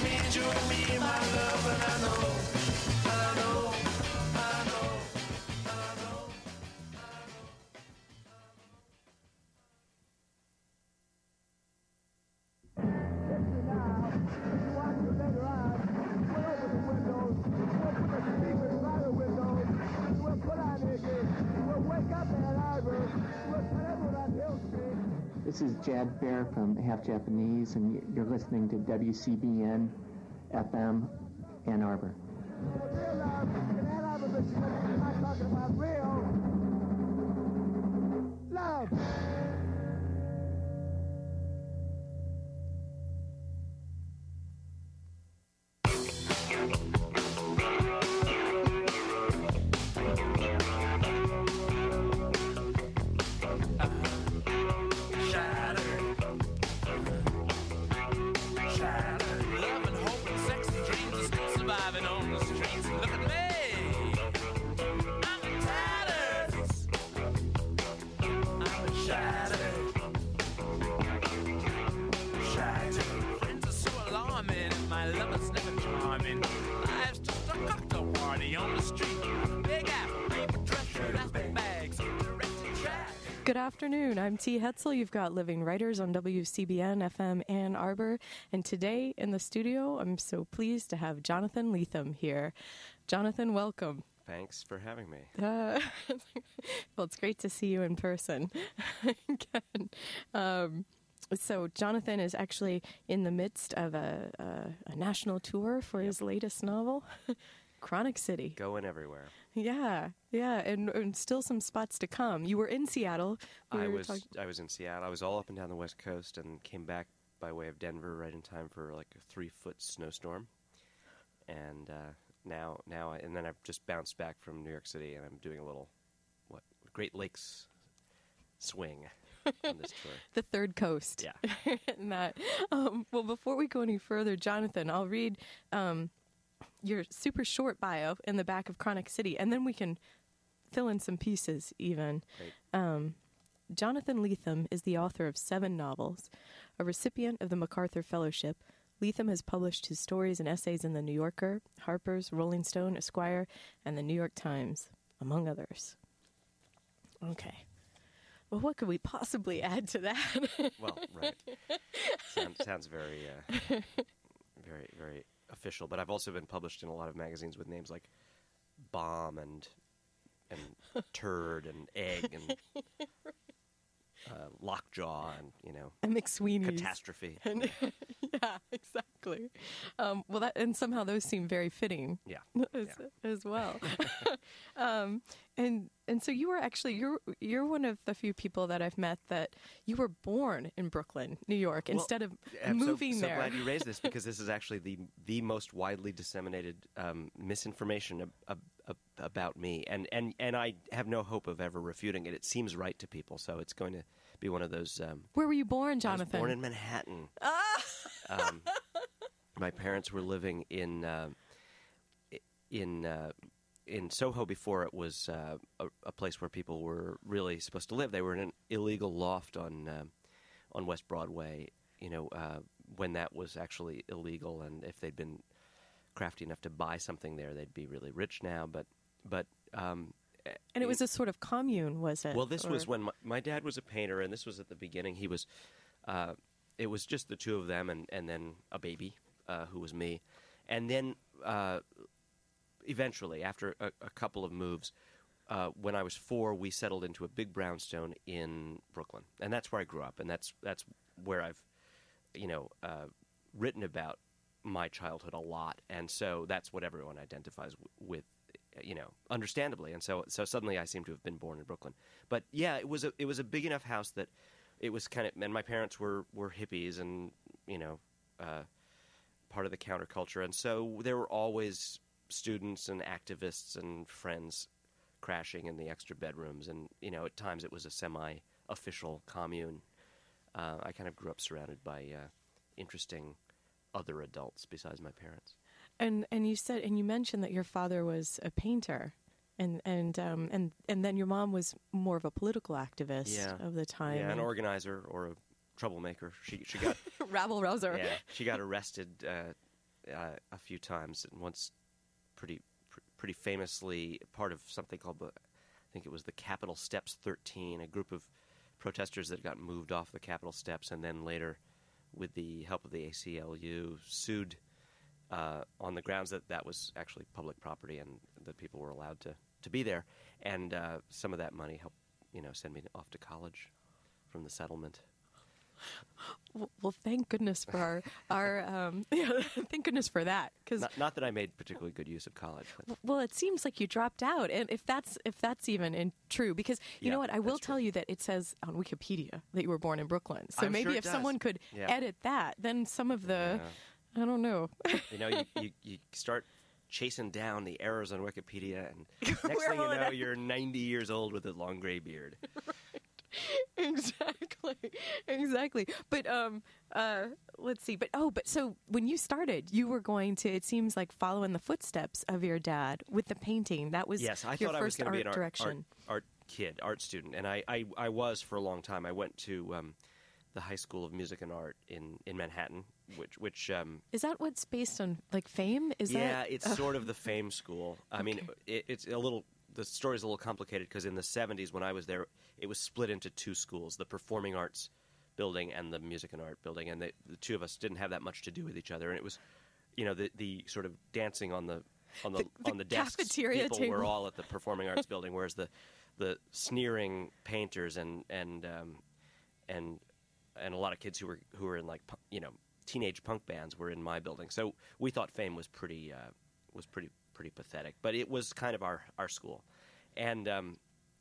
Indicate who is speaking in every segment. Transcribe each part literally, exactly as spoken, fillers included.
Speaker 1: means you and me, my love, and I know, and I know, I know, I know, I know.
Speaker 2: Listen now, if you want to later on, we'll open the windows, we'll put the speakers by the windows, we'll put on Iggy, we'll wake up Ann Arbor, we'll tell everyone on Hill Street.
Speaker 3: This is Jad Fair from Half Japanese, and you're listening to W C B N F M Ann Arbor.
Speaker 2: Real love in Ann Arbor, Michigan, we're not talking about real love.
Speaker 4: Good afternoon. I'm T. Hetzel. You've got Living Writers on W C B N F M Ann Arbor. And today in the studio, I'm so pleased to have Jonathan Lethem here. Jonathan, welcome.
Speaker 5: Thanks for having me.
Speaker 4: Uh, well, it's great to see you in person again. Um, so Jonathan is actually in the midst of a, a, a national tour for yep. his latest novel, Chronic City.
Speaker 5: Going everywhere.
Speaker 4: Yeah, yeah, and, and still some spots to come. You were in Seattle. We
Speaker 5: I
Speaker 4: were
Speaker 5: was
Speaker 4: talk-
Speaker 5: I was in Seattle. I was all up and down the West Coast and came back by way of Denver right in time for like a three-foot snowstorm. And uh, now, now, I, and then I've just bounced back from New York City, and I'm doing a little, what, Great Lakes swing on this tour.
Speaker 4: The Third Coast.
Speaker 5: Yeah.
Speaker 4: and that. Um, well, before we go any further, Jonathan, I'll read um, your super short bio in the back of Chronic City, and then we can fill in some pieces even.
Speaker 5: Great.
Speaker 4: Um, Jonathan Lethem is the author of seven novels, a recipient of the MacArthur Fellowship. Lethem has published his stories and essays in The New Yorker, Harper's, Rolling Stone, Esquire, and The New York Times, among others. Okay. Well, what could we possibly add to that?
Speaker 5: Well, right. Sounds, sounds very, uh, very, very official. But I've also been published in a lot of magazines with names like Bomb and and Turd and Egg and uh, Lockjaw and, you know,
Speaker 4: and McSweeney's.
Speaker 5: Catastrophe.
Speaker 4: And, yeah, exactly. Um, well, that and somehow those seem very fitting.
Speaker 5: Yeah,
Speaker 4: as,
Speaker 5: yeah.
Speaker 4: as well. um, and and so you were actually you're you're one of the few people that I've met that you were born in Brooklyn, New York,
Speaker 5: Well,
Speaker 4: instead of
Speaker 5: I'm
Speaker 4: moving
Speaker 5: so, so
Speaker 4: there.
Speaker 5: glad you raised this because this is actually the the most widely disseminated um, misinformation ab- ab- ab- about me, and, and and I have no hope of ever refuting it. It seems right to people, so it's going to be one of those. Um,
Speaker 4: Where were you born,
Speaker 5: I was
Speaker 4: Jonathan?
Speaker 5: born in Manhattan. um, my parents were living in uh, in uh, in Soho before it was uh, a, a place where people were really supposed to live. They were in an illegal loft on uh, on West Broadway. You know, uh, when that was actually illegal, and if they'd been crafty enough to buy something there, they'd be really rich now. But but um,
Speaker 4: and it was a sort of commune, was it?
Speaker 5: well, this
Speaker 4: Or-
Speaker 5: was when my, my dad was a painter, and this was at the beginning. He was. Uh, it was just the two of them, and, and then a baby uh, who was me, and then uh, eventually, after a, a couple of moves, uh, when I was four, we settled into a big brownstone in Brooklyn, and that's where I grew up, and that's that's where I've, you know, uh, written about my childhood a lot, and so that's what everyone identifies w- with, you know, understandably, and so so suddenly I seem to have been born in Brooklyn, but yeah, it was a it was a big enough house that it was kind of, and my parents were were hippies, and you know, uh, part of the counterculture, and so there were always students and activists and friends crashing in the extra bedrooms, and you know, at times it was a semi-official commune. Uh, I kind of grew up surrounded by uh, interesting other adults besides my parents.
Speaker 4: And and you said and you mentioned that your father was a painter, and and um, and and then your mom was more of a political activist
Speaker 5: Yeah.
Speaker 4: of the time.
Speaker 5: Yeah, an
Speaker 4: and-
Speaker 5: organizer or a troublemaker. She she got
Speaker 4: rabble rouser.
Speaker 5: yeah she got arrested uh, uh, a few times, and once pretty pr- pretty famously part of something called the, I think it was the Capitol Steps thirteen, a group of protesters that got moved off the Capitol steps, and then later, with the help of the A C L U, sued uh, on the grounds that that was actually public property and that people were allowed to, to be there. And uh, some of that money helped, you know, send me off to college from the settlement.
Speaker 4: Well, well, thank goodness for our, our um, yeah, thank goodness for that. Because
Speaker 5: Not, not that I made particularly good use of college. But
Speaker 4: well, it seems like you dropped out, and if that's if that's even in, true, because you
Speaker 5: Yeah,
Speaker 4: know what, I will
Speaker 5: that's
Speaker 4: tell
Speaker 5: true.
Speaker 4: you that it says on Wikipedia that you were born in Brooklyn. So
Speaker 5: I'm
Speaker 4: maybe
Speaker 5: sure it
Speaker 4: if someone
Speaker 5: does.
Speaker 4: could
Speaker 5: Yeah.
Speaker 4: edit that, then some of the, I don't know.
Speaker 5: you know, you, you, you start chasing down the errors on Wikipedia, and next
Speaker 4: Where
Speaker 5: thing you
Speaker 4: would
Speaker 5: know,
Speaker 4: I-
Speaker 5: you're ninety years old with a long gray beard.
Speaker 4: Exactly, exactly. But um, uh, let's see. But oh, but so when you started, you were going to. It seems like follow in the footsteps of your dad with the painting. That was
Speaker 5: Yes, I
Speaker 4: your
Speaker 5: thought I was
Speaker 4: first
Speaker 5: going to
Speaker 4: art
Speaker 5: be an art,
Speaker 4: direction.
Speaker 5: art, art kid, art student, and I, I, I was for a long time. I went to um, the High School of Music and Art in, in Manhattan, which which um,
Speaker 4: Is that what's based on, like Fame? Is
Speaker 5: yeah,
Speaker 4: that?
Speaker 5: it's sort of the Fame school. I mean, it, it's a little. The story's a little complicated because in the seventies when I was there, it was split into two schools: the Performing Arts building and the Music and Art building, and the, the two of us didn't have that much to do with each other. And it was, you know, the the sort of dancing on the on the,
Speaker 4: The- the
Speaker 5: on the desks.
Speaker 4: cafeteria
Speaker 5: People
Speaker 4: table.
Speaker 5: were all at the Performing Arts building, whereas the the sneering painters and and um, and and a lot of kids who were who were in like pu- you know teenage punk bands were in my building. So we thought Fame was pretty uh, was pretty pretty pathetic, but it was kind of our our school, and. Um,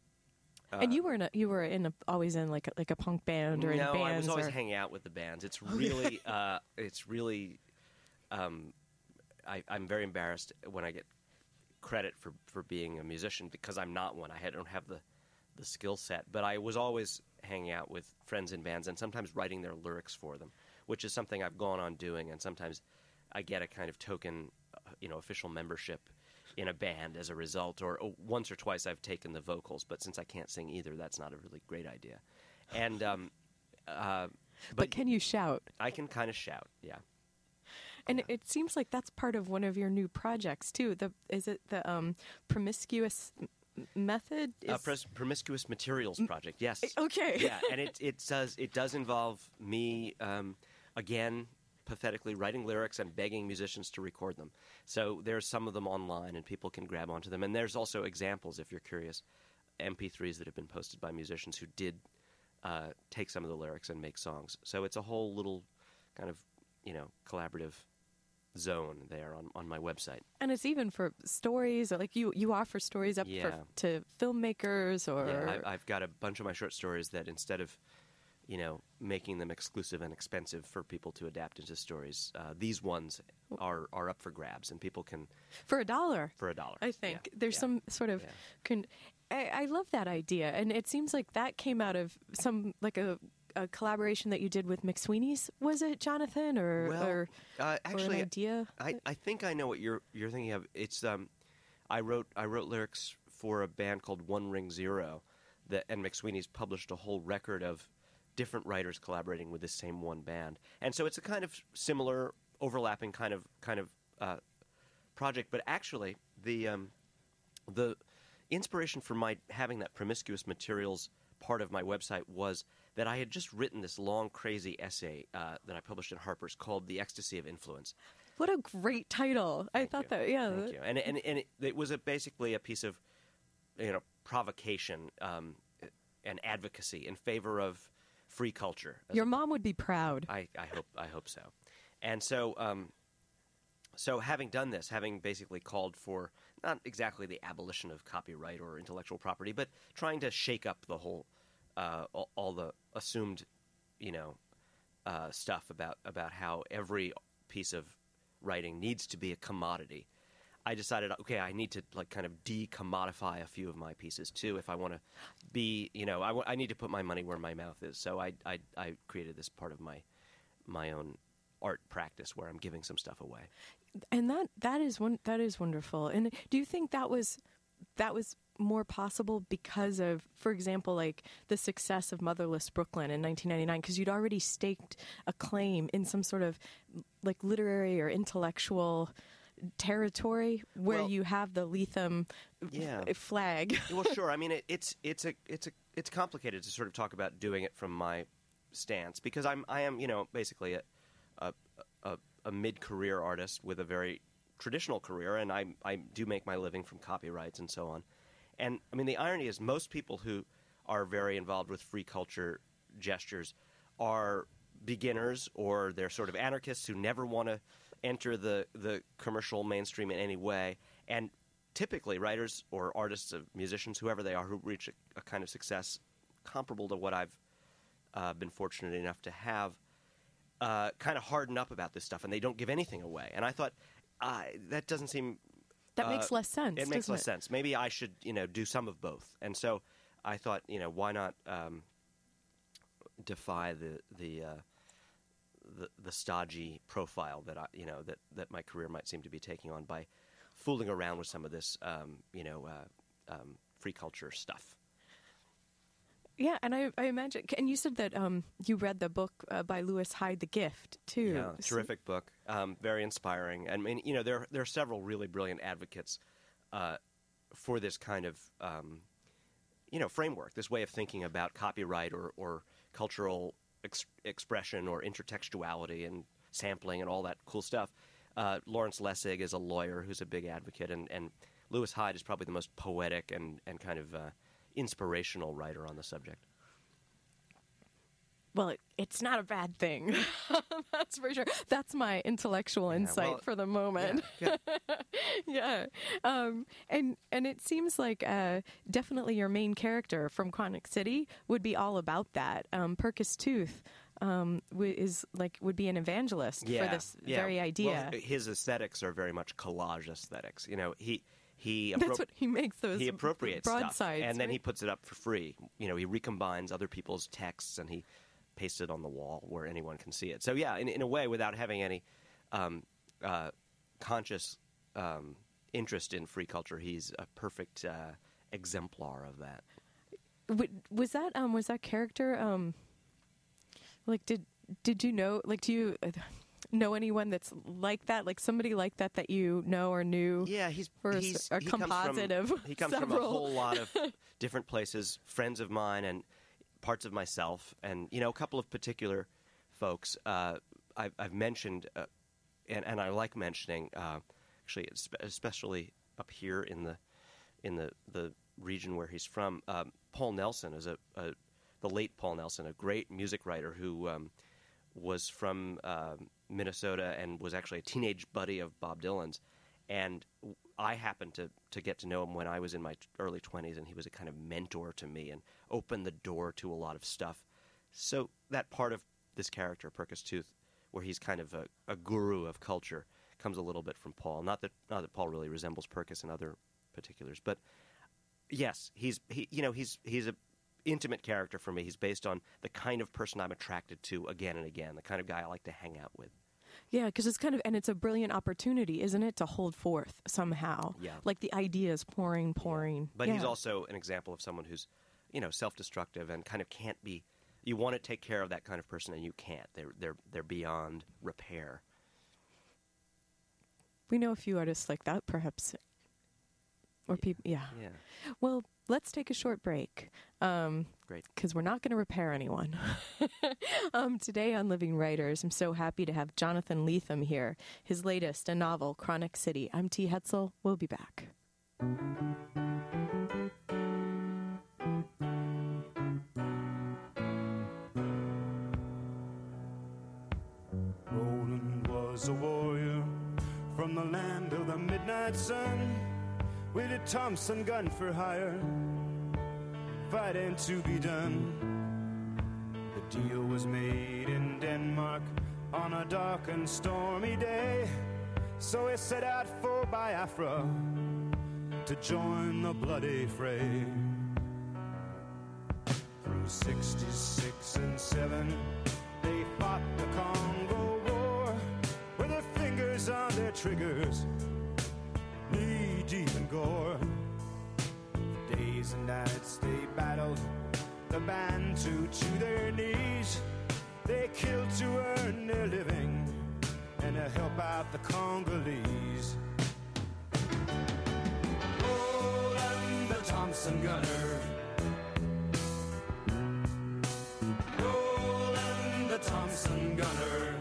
Speaker 4: and you were in a, you were in a, always in like a, like a punk band or in
Speaker 5: no,
Speaker 4: bands.
Speaker 5: I was always
Speaker 4: or...
Speaker 5: hanging out with the bands. It's really, uh, it's really, um, I, I'm very embarrassed when I get credit for, for being a musician because I'm not one. I had- don't have the, the skill set. But I was always hanging out with friends in bands and sometimes writing their lyrics for them, which is something I've gone on doing. And sometimes I get a kind of token, uh, you know, official membership in a band as a result, or oh, once or twice I've taken the vocals, but since I can't sing either, that's not a really great idea. And um, uh,
Speaker 4: But,
Speaker 5: but
Speaker 4: can you shout?
Speaker 5: I can kind of shout, yeah.
Speaker 4: And it, it seems like that's part of one of your new projects too. The is it the um, promiscuous m- method?
Speaker 5: Uh,
Speaker 4: Is-
Speaker 5: pros- promiscuous materials project, yes.
Speaker 4: okay.
Speaker 5: Yeah, and it it does it does involve me um, again. pathetically writing lyrics and begging musicians to record them. So there's some of them online and people can grab onto them. And there's also examples, if you're curious, M P threes that have been posted by musicians who did uh, take some of the lyrics and make songs. So it's a whole little kind of, you know, collaborative zone there on, on my website.
Speaker 4: And it's even for stories, or like you, you offer stories up
Speaker 5: Yeah.
Speaker 4: for, to filmmakers, or
Speaker 5: Yeah, I, I've got a bunch of my short stories that instead of, you know, making them exclusive and expensive for people to adapt into stories, uh, these ones are, are up for grabs and people can,
Speaker 4: for a dollar.
Speaker 5: for a dollar.
Speaker 4: I think
Speaker 5: Yeah,
Speaker 4: there's
Speaker 5: yeah.
Speaker 4: some sort of.
Speaker 5: Yeah.
Speaker 4: Con- I, I love that idea, and it seems like that came out of some like a, a collaboration that you did with McSweeney's. Was it Jonathan, or
Speaker 5: Well,
Speaker 4: or,
Speaker 5: uh,
Speaker 4: or
Speaker 5: actually,
Speaker 4: an idea?
Speaker 5: I, I think I know what you're you're thinking of. It's um, I wrote I wrote lyrics for a band called One Ring Zero, that and McSweeney's published a whole record of different writers collaborating with this same one band, and so it's a kind of similar, overlapping kind of kind of uh, project. But actually, the um, the inspiration for my having that promiscuous materials part of my website was that I had just written this long, crazy essay uh, that I published in Harper's called "The Ecstasy of Influence."
Speaker 4: What a great title! I
Speaker 5: Thank
Speaker 4: thought
Speaker 5: you.
Speaker 4: that, yeah.
Speaker 5: Thank
Speaker 4: that-
Speaker 5: you. And and and it, it was a, basically a piece of, you know, provocation um, and advocacy in favor of free culture. as
Speaker 4: Your
Speaker 5: a-
Speaker 4: mom would be proud.
Speaker 5: I, I hope I hope so. And so um, so having done this, having basically called for not exactly the abolition of copyright or intellectual property, but trying to shake up the whole uh, all, all the assumed, you know, uh, stuff about about how every piece of writing needs to be a commodity. I decided, okay, I need to like kind of de-commodify a few of my pieces too if I want to be, you know, I, w- I need to put my money where my mouth is. So I, I I created this part of my my own art practice where I'm giving some stuff away.
Speaker 4: And that that is one that is wonderful. And do you think that was that was more possible because of, for example, like the success of Motherless Brooklyn in nineteen ninety-nine, because you'd already staked a claim in some sort of like literary or intellectual territory where
Speaker 5: Well,
Speaker 4: you have the Lethem
Speaker 5: Yeah.
Speaker 4: f- flag.
Speaker 5: Well, sure. I mean, it, it's it's a it's a it's complicated to sort of talk about doing it from my stance because I'm I am you know basically a a, a, a mid-career artist with a very traditional career, and I I do make my living from copyrights and so on. And I mean, the irony is most people who are very involved with free culture gestures are beginners or they're sort of anarchists who never want to enter the the commercial mainstream in any way, and typically writers or artists, of musicians, whoever they are, who reach a, a kind of success comparable to what I've uh, been fortunate enough to have, uh, kind of harden up about this stuff, and they don't give anything away. And I thought, uh, that doesn't seem...
Speaker 4: That
Speaker 5: uh,
Speaker 4: makes less sense.
Speaker 5: It makes
Speaker 4: doesn't
Speaker 5: less
Speaker 4: it?
Speaker 5: sense. Maybe I should, you know, do some of both. And so I thought, you know, why not um, defy the the, uh, the the stodgy profile that I, you know, that, that my career might seem to be taking on by fooling around with some of this, um, you know, uh, um, free culture stuff.
Speaker 4: Yeah, and I, I imagine, and you said that um, you read the book uh, by Lewis Hyde, The Gift, too.
Speaker 5: Yeah,
Speaker 4: So-
Speaker 5: terrific book, um, very inspiring. I mean, you know, there there are several really brilliant advocates uh, for this kind of, um, you know, framework, this way of thinking about copyright or or cultural ex- expression or intertextuality and sampling and all that cool stuff. Uh, Lawrence Lessig is a lawyer who's a big advocate, and, and Lewis Hyde is probably the most poetic and, and kind of uh, inspirational writer on the subject.
Speaker 4: Well, it, it's not a bad thing. That's for sure. That's my intellectual insight
Speaker 5: well,
Speaker 4: for the moment.
Speaker 5: Yeah,
Speaker 4: Yeah. Um, and and it seems like uh, definitely your main character from Chronic City would be all about that. Um, Purkis Tooth um, w- is like would be an evangelist
Speaker 5: yeah,
Speaker 4: for this
Speaker 5: yeah.
Speaker 4: very idea.
Speaker 5: Well, his aesthetics are very much collage aesthetics. You know, he he
Speaker 4: That's
Speaker 5: appro-
Speaker 4: what he makes those
Speaker 5: he appropriates stuff,
Speaker 4: broadsides,
Speaker 5: and then he
Speaker 4: right?
Speaker 5: puts it up for free. You know, he recombines other people's texts and he pastes it on the wall where anyone can see it. So yeah, in, in a way, without having any um, uh, conscious um, interest in free culture, he's a perfect uh, exemplar of that.
Speaker 4: W- was that um was that character um like did did you know like do you uh, know anyone that's like that, like somebody like that that you know or knew?
Speaker 5: Yeah, he's
Speaker 4: For a s-
Speaker 5: he's
Speaker 4: a
Speaker 5: he comes
Speaker 4: composite
Speaker 5: from,
Speaker 4: of
Speaker 5: he comes from a
Speaker 4: several.
Speaker 5: whole lot of different places, friends of mine and parts of myself, and you know a couple of particular folks. Uh, I've, I've mentioned, uh, and and I like mentioning uh, actually, espe- especially up here in the in the the region where he's from. Um, Paul Nelson is a, a the late Paul Nelson, a great music writer who um, was from uh, Minnesota and was actually a teenage buddy of Bob Dylan's. And I happened to, to get to know him when I was in my t- early twenties, and he was a kind of mentor to me and opened the door to a lot of stuff. So that part of this character, Purkis Tooth, where he's kind of a, a guru of culture, comes a little bit from Paul. Not that not that Paul really resembles Purkis in other particulars, but yes, he's he you know he's he's a intimate character for me. He's based on the kind of person I'm attracted to again and again, the kind of guy I like to hang out with.
Speaker 4: Yeah, because it's kind of, and it's a brilliant opportunity, isn't it, to hold forth somehow?
Speaker 5: Yeah.
Speaker 4: Like the ideas pouring, pouring.
Speaker 5: But he's
Speaker 4: Yeah.
Speaker 5: also an example of someone who's, you know, self-destructive and kind of can't be. You want to take care of that kind of person, and you can't. They're they're they're beyond repair.
Speaker 4: We know a few artists like that, perhaps. Or people, yeah.
Speaker 5: Yeah,
Speaker 4: Well, let's take a short break. Um,
Speaker 5: great.
Speaker 4: because we're not going to repair anyone. um, today on Living Writers, I'm so happy to have Jonathan Lethem here. His latest, a novel, Chronic City. I'm T. Hetzel. We'll be back.
Speaker 1: Roland was a warrior from the land of the midnight sun, with a Thompson gun for hire, fighting to be done. The deal was made in Denmark on a dark and stormy day, so he set out for Biafra to join the bloody fray. Through sixty-six and seven, they fought the Congo War, with their fingers on their triggers, knee deep in gore. days and nights they battled the Bantu to their knees. They killed to earn their living and to help out the Congolese. Roland the Thompson gunner, Roland the Thompson gunner.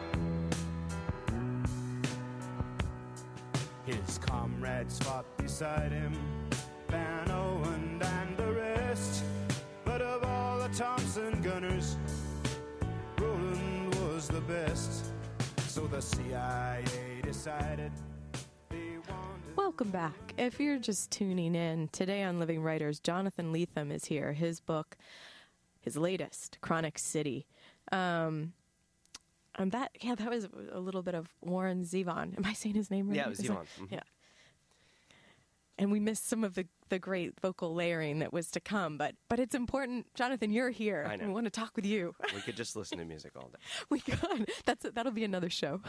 Speaker 1: His comrades fought beside him, Van Owen and the rest. But of all the Thompson gunners, Roland was the best. So the C I A decided they wanted...
Speaker 4: Welcome back. If you're just tuning in, today on Living Writers, Jonathan Lethem is here. His book, his latest, Chronic City. Um... And that, yeah, that was a little bit of Warren Zevon. Am I saying his name right?
Speaker 5: Yeah, it was
Speaker 4: Is
Speaker 5: Zevon.
Speaker 4: that-
Speaker 5: Mm-hmm.
Speaker 4: Yeah. And we missed some of the, the great vocal layering that was to come. But but it's important. Jonathan, you're here.
Speaker 5: I know.
Speaker 4: We want to talk with you.
Speaker 5: We could just listen to music all day.
Speaker 4: We could. That's that'll be another show.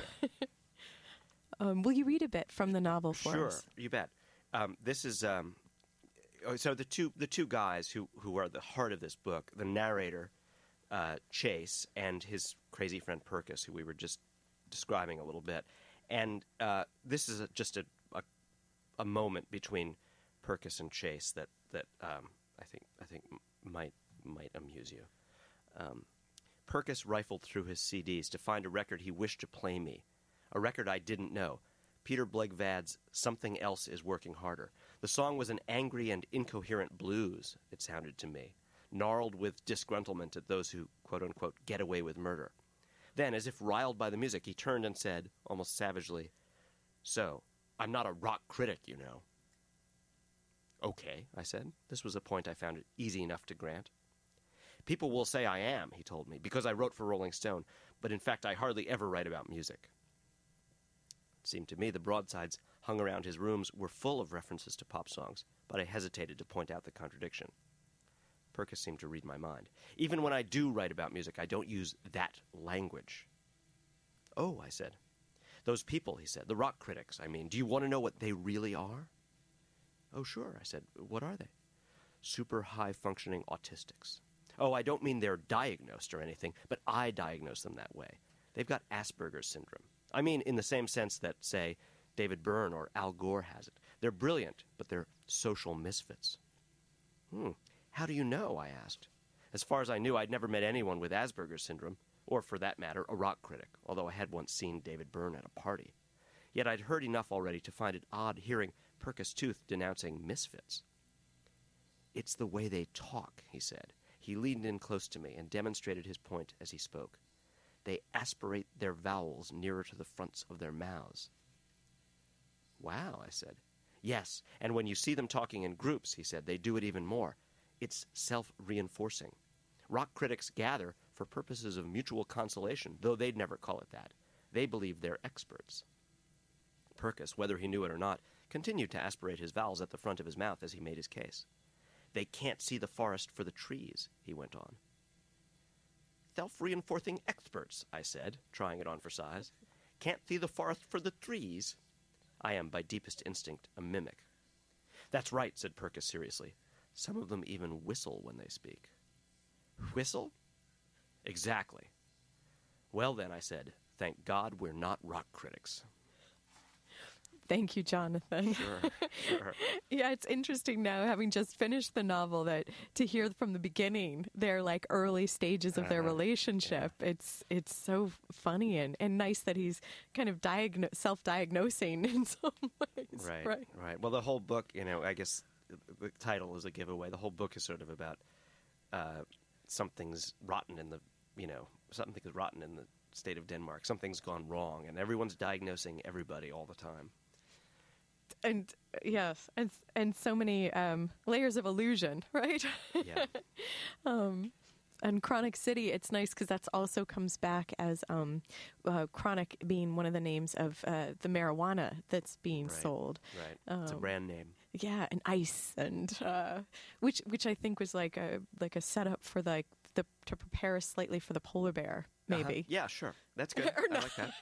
Speaker 4: um, will you read a bit from the novel for
Speaker 5: Sure,
Speaker 4: us?
Speaker 5: you bet. Um, this is um, oh, so the two the two guys who who are the heart of this book, the narrator uh, Chase and his crazy friend Perkis, who we were just describing a little bit, and uh, this is a, just a, a a moment between Perkis and Chase that that um, I think I think m- might might amuse you. Um, Perkis rifled through his C Ds to find a record he wished to play me, a record I didn't know. Peter Blegvad's Something Else Is Working Harder. The song was an angry and incoherent blues, it sounded to me, gnarled with disgruntlement at those who, quote-unquote, get away with murder. Then, as if riled by the music, he turned and said, almost savagely, "So, I'm not a rock critic, you know." "Okay," I said. This was a point I found it easy enough to grant. "People will say I am," he told me, "because I wrote for Rolling Stone, but in fact I hardly ever write about music." It seemed to me the broadsides hung around his rooms were full of references to pop songs, but I hesitated to point out the contradiction. Perkis seemed to read my mind. "Even when I do write about music, I don't use that language." "Oh," I said. "Those people," he said, "the rock critics, I mean, do you want to know what they really are?" "Oh, sure," I said. "What are they?" "Super high-functioning autistics." "Oh, I don't mean they're diagnosed or anything, but I diagnose them that way. They've got Asperger's syndrome. I mean in the same sense that, say, David Byrne or Al Gore has it. They're brilliant, but they're social misfits." "Hmm. How do you know?" I asked. As far as I knew, I'd never met anyone with Asperger's syndrome, or, for that matter, a rock critic, although I had once seen David Byrne at a party. Yet I'd heard enough already to find it odd hearing Perkis Tooth denouncing misfits. "It's the way they talk," he said. He leaned in close to me and demonstrated his point as he spoke. "They aspirate their vowels nearer to the fronts of their mouths." "Wow," I said. "Yes, and when you see them talking in groups," he said, "they do it even more. It's self-reinforcing. Rock critics gather for purposes of mutual consolation, though they'd never call it that. They believe they're experts." Perkis, whether he knew it or not, continued to aspirate his vowels at the front of his mouth as he made his case. "They can't see the forest for the trees," he went on. "Self-reinforcing experts," I said, trying it on for size. "Can't see the forest for the trees." I am, by deepest instinct, a mimic. "That's right," said Perkis seriously. "Some of them even whistle when they speak." "Whistle?" "Exactly." "Well then," I said, "thank God we're not rock critics."
Speaker 4: Thank you, Jonathan.
Speaker 5: Sure, sure.
Speaker 4: Yeah, it's interesting now, having just finished the novel, that to hear from the beginning their like early stages of their
Speaker 5: Uh-huh.
Speaker 4: relationship. It's it's so funny and, and nice that he's kind of diagno- self-diagnosing in some ways.
Speaker 5: Right,
Speaker 4: right.
Speaker 5: right. Well, the whole book, you know, I guess the title is a giveaway. The whole book is sort of about uh, something's rotten in the, you know, something is rotten in the state of Denmark. Something's gone wrong, and everyone's diagnosing everybody all the time.
Speaker 4: And yes, and and so many um, layers of illusion, right?
Speaker 5: Yeah.
Speaker 4: um, and Chronic City, it's nice because that's also comes back as um, uh, Chronic being one of the names of uh, the marijuana that's being
Speaker 5: Right.
Speaker 4: sold.
Speaker 5: Right. It's a
Speaker 4: Um,
Speaker 5: brand name.
Speaker 4: Yeah, and ice, and uh, which which I think was like a like a setup for like the to prepare us slightly for the polar bear, maybe.
Speaker 5: Uh-huh. Yeah, sure. That's good.
Speaker 4: Or
Speaker 5: I
Speaker 4: not.
Speaker 5: like that.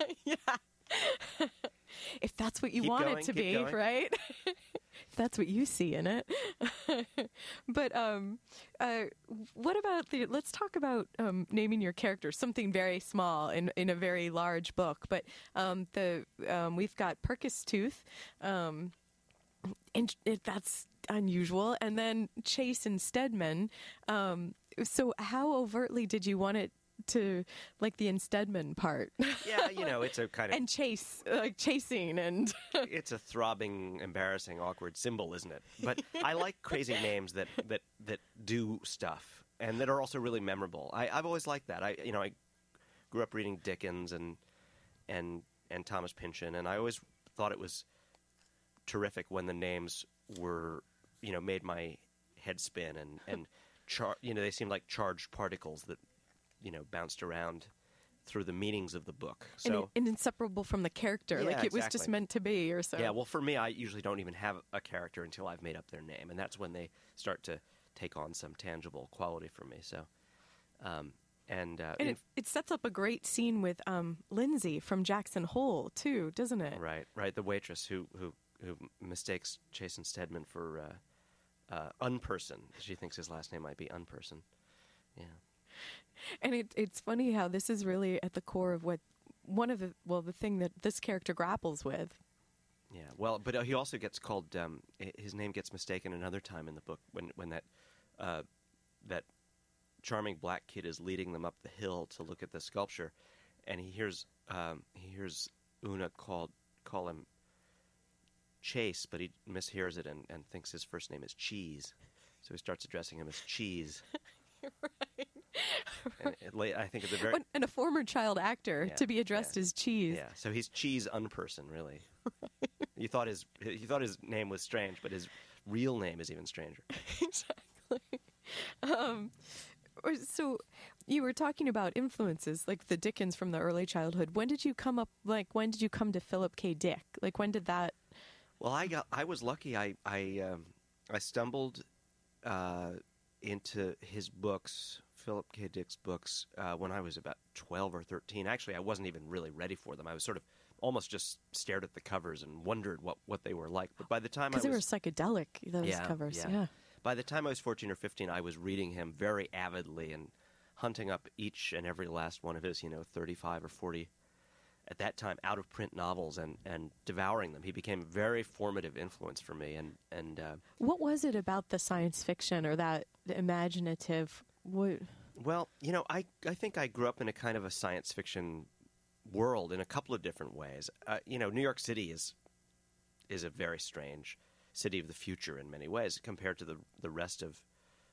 Speaker 4: Yeah. If that's what you
Speaker 5: Keep
Speaker 4: want
Speaker 5: going,
Speaker 4: it to
Speaker 5: keep
Speaker 4: be,
Speaker 5: going.
Speaker 4: right? If that's what you see in it. But um, uh, what about the? Let's talk about um, naming your characters. Something very small in in a very large book. But um, the um, we've got Perkus Tooth, um, and it, that's unusual. And then Chase and Stedman. Um, so how overtly did you want it to, like the Stedman part?
Speaker 5: Yeah, you know, it's a kind of
Speaker 4: and chase, like chasing, and
Speaker 5: it's a throbbing, embarrassing, awkward symbol, isn't it? But I like crazy names that, that, that do stuff and that are also really memorable. I, I've always liked that. I you know I grew up reading Dickens and and and Thomas Pynchon, and I always thought it was terrific when the names were you know made my head spin and and char- you know they seemed like charged particles that you know bounced around through the meanings of the book. So
Speaker 4: and, and inseparable from the character,
Speaker 5: Yeah,
Speaker 4: like it was just
Speaker 5: exactly.
Speaker 4: meant to be, or so.
Speaker 5: Yeah, well, for me, I usually don't even have a character until I've made up their name, and that's when they start to take on some tangible quality for me. So, um, and, uh,
Speaker 4: And
Speaker 5: in-
Speaker 4: it, it sets up a great scene with um, Lindsay from Jackson Hole too, doesn't it?
Speaker 5: right, right, the waitress who who who mistakes Jason Stedman for uh, uh, Unperson. She thinks his last name might be Unperson. Yeah.
Speaker 4: And it, it's funny how this is really at the core of what one of the well the thing that this character grapples with.
Speaker 5: Yeah, well, but uh, he also gets called. Um, hi- his name gets mistaken another time in the book when when that uh, that charming black kid is leading them up the hill to look at the sculpture, and he hears um, he hears Una called call him Chase, but he mishears it and, and thinks his first name is Cheese, so he starts addressing him as Cheese.
Speaker 4: Right.
Speaker 5: And it, la- I think at the very
Speaker 4: And- And a former child actor
Speaker 5: Yeah,
Speaker 4: to be addressed
Speaker 5: yeah.
Speaker 4: as Cheese.
Speaker 5: yeah, so he's Cheese Unperson, really. You thought his you thought his name was strange, but his real name is even stranger.
Speaker 4: Exactly. Um, or- so you were talking about influences like the Dickens from the early childhood. When did you come up? Like when did you come to Philip K. Dick? Like when did that?
Speaker 5: Well, I got I was lucky. I I um, I stumbled uh, into his books, Philip K. Dick's books, uh, when I was about twelve or thirteen. Actually, I wasn't even really ready for them. I was sort of almost just stared at the covers and wondered what, what they were like. But by the time I
Speaker 4: Because they were
Speaker 5: was
Speaker 4: psychedelic. Those
Speaker 5: Yeah,
Speaker 4: covers.
Speaker 5: yeah.
Speaker 4: Yeah.
Speaker 5: by the time I was fourteen or fifteen, I was reading him very avidly and hunting up each and every last one of his, you know, thirty-five or forty at that time out of print novels and, and devouring them. He became a very formative influence for me. And, and uh,
Speaker 4: What was it about the science fiction or that imaginative? What?
Speaker 5: well, you know, I, I think I grew up in a kind of a science fiction world in a couple of different ways. Uh, you know, New York City is is a very strange city of the future in many ways compared to the the rest of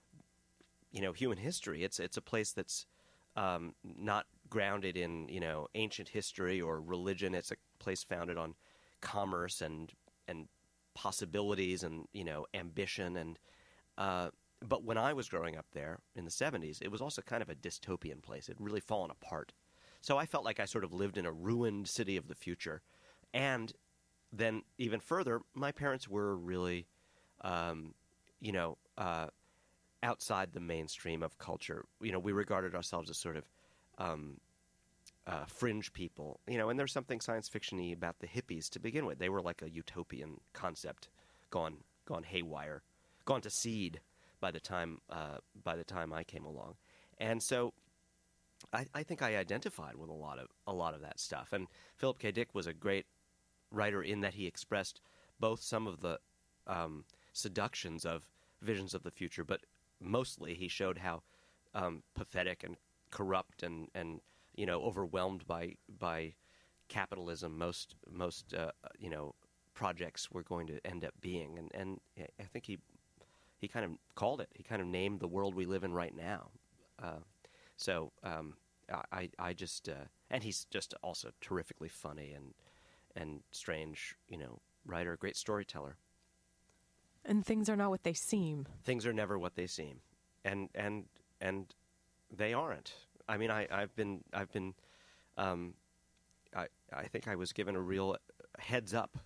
Speaker 5: you know human history. It's it's a place that's um, not grounded in you know ancient history or religion. It's a place founded on commerce and and possibilities and you know ambition and. Uh, but when I was growing up there in the seventies, it was also kind of a dystopian place. It had really fallen apart. So I felt like I sort of lived in a ruined city of the future. And then even further, my parents were really, um, you know, uh, outside the mainstream of culture. You know, we regarded ourselves as sort of um, uh, fringe people. You know, and there's something science fiction-y about the hippies to begin with. They were like a utopian concept gone gone haywire, gone to seed by the time uh, by the time I came along. And so I, I think I identified with a lot of a lot of that stuff. And Philip K. Dick was a great writer in that he expressed both some of the um, seductions of visions of the future, but mostly he showed how um, pathetic and corrupt and, and you know overwhelmed by by capitalism most most uh, you know projects were going to end up being. And and I think he he kind of called it. He kind of named the world we live in right now. Uh, So um, I, I just, uh, and he's just also terrifically funny and and strange, you know, writer, great storyteller.
Speaker 4: And things are not what they seem.
Speaker 5: Things are never what they seem, and and and they aren't. I mean, I, I've been, I've been, um, I I think I was given a real heads up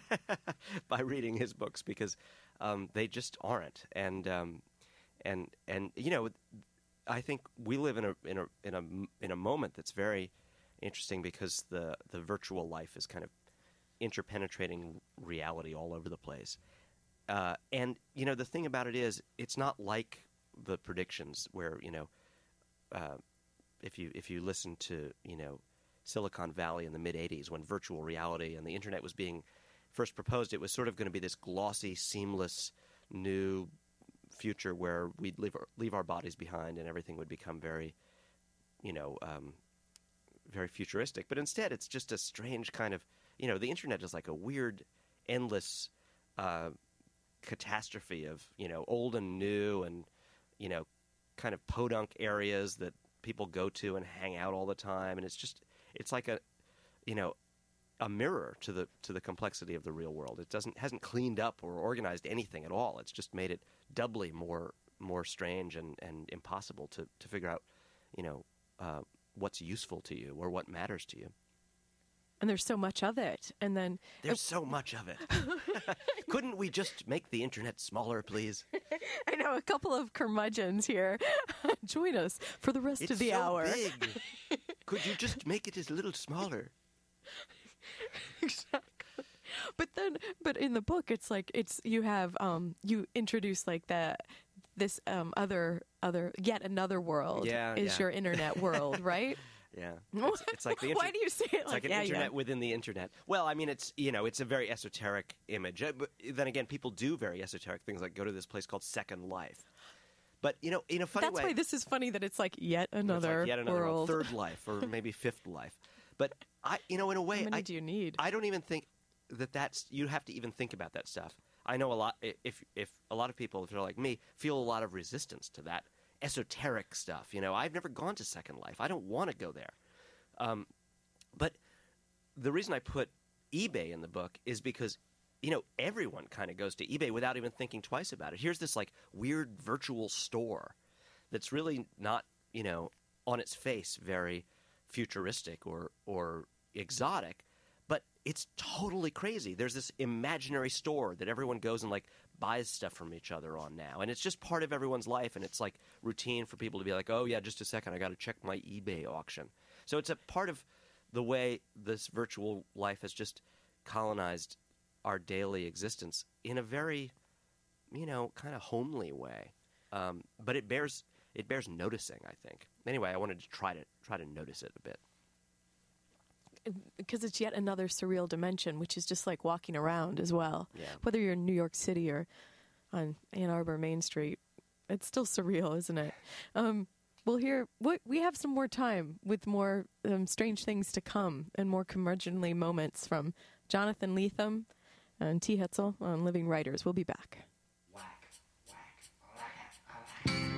Speaker 5: by reading his books because um, they just aren't, and um, and and you know. I think we live in a in a in a in a moment that's very interesting because the the virtual life is kind of interpenetrating reality all over the place, Uh, and, you know, the thing about it is, it's not like the predictions where, you know, uh, if you if you listen to, you know, Silicon Valley in the mid-eighties when virtual reality and the internet was being first proposed, it was sort of going to be this glossy, seamless, new future where we'd leave our, leave our bodies behind and everything would become very, you know, um, very futuristic. But instead, it's just a strange kind of, you know, the internet is like a weird, endless uh, catastrophe of, you know, old and new and, you know, kind of podunk areas that people go to and hang out all the time. And it's just, it's like a, you know, a mirror to the to the complexity of the real world. It doesn't hasn't cleaned up or organized anything at all. It's just made it doubly more more strange and, and impossible to, to figure out, you know, uh, what's useful to you or what matters to you.
Speaker 4: And there's so much of it. And then
Speaker 5: there's so much of it. Couldn't we just make the internet smaller, please?
Speaker 4: I know a couple of curmudgeons here. Join us for the rest
Speaker 5: it's
Speaker 4: of the
Speaker 5: so
Speaker 4: hour.
Speaker 5: Big. Could you just make it a little smaller?
Speaker 4: Exactly. But then, but in the book, it's like it's you have um you introduce like that this um other other yet another world
Speaker 5: yeah,
Speaker 4: is
Speaker 5: yeah.
Speaker 4: your internet world, right?
Speaker 5: Yeah, it's, it's like the inter-
Speaker 4: why do you say it
Speaker 5: it's
Speaker 4: like,
Speaker 5: like an
Speaker 4: yeah,
Speaker 5: internet
Speaker 4: yeah.
Speaker 5: within the internet? Well, I mean, it's you know, it's a very esoteric image. Uh, But then again, people do very esoteric things, like go to this place called Second Life. But you know, in a funny
Speaker 4: That's
Speaker 5: way,
Speaker 4: why this is funny that it's like yet
Speaker 5: it's
Speaker 4: another,
Speaker 5: like yet another
Speaker 4: world.
Speaker 5: third life, or maybe fifth life. But I, you know, in a way,
Speaker 4: How many
Speaker 5: I,
Speaker 4: do you need?
Speaker 5: I don't even think that that's you have to even think about that stuff. I know a lot. If if a lot of people, if they're like me, feel a lot of resistance to that esoteric stuff. You know, I've never gone to Second Life. I don't want to go there. Um, but the reason I put eBay in the book is because, you know, everyone kind of goes to eBay without even thinking twice about it. Here's this, like, weird virtual store that's really not, you know, on its face very futuristic or, or exotic, but it's totally crazy. There's this imaginary store that everyone goes and, like, buys stuff from each other on now. And it's just part of everyone's life, and it's, like, routine for people to be like, oh, yeah, just a second, I got to check my eBay auction. So it's a part of the way this virtual life has just colonized our daily existence in a very, you know, kind of homely way. Um, but it bears it bears noticing, I think. Anyway, I wanted to try to try to notice it a bit.
Speaker 4: Because it's yet another surreal dimension, which is just like walking around as well.
Speaker 5: Yeah.
Speaker 4: Whether you're in New York City or on Ann Arbor Main Street, it's still surreal, isn't it? Um, We'll hear, we have some more time with more um, strange things to come and more curmudgeonly moments from Jonathan Lethem and T. Hetzel on Living Writers. We'll be back.
Speaker 6: Whack, whack, whack, whack.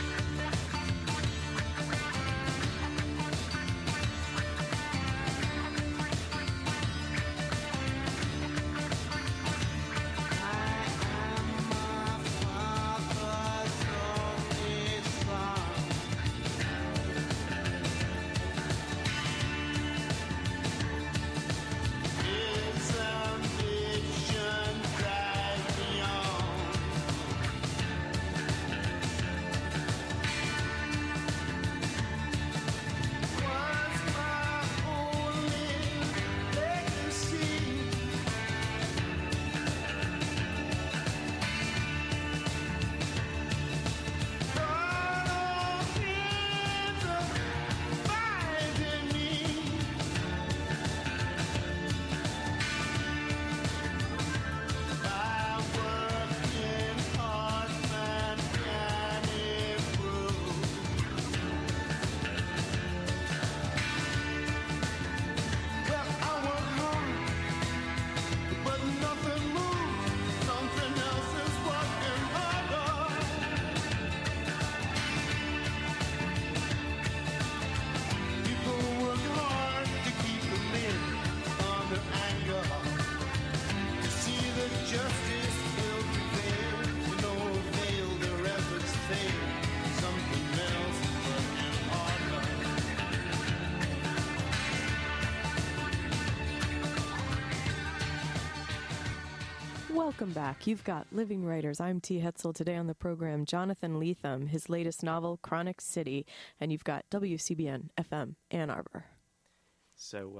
Speaker 4: Welcome back. You've got Living Writers. I'm T. Hetzel. Today on the program, Jonathan Lethem, his latest novel, Chronic City. And you've got W C B N F M Ann Arbor.
Speaker 5: So uh,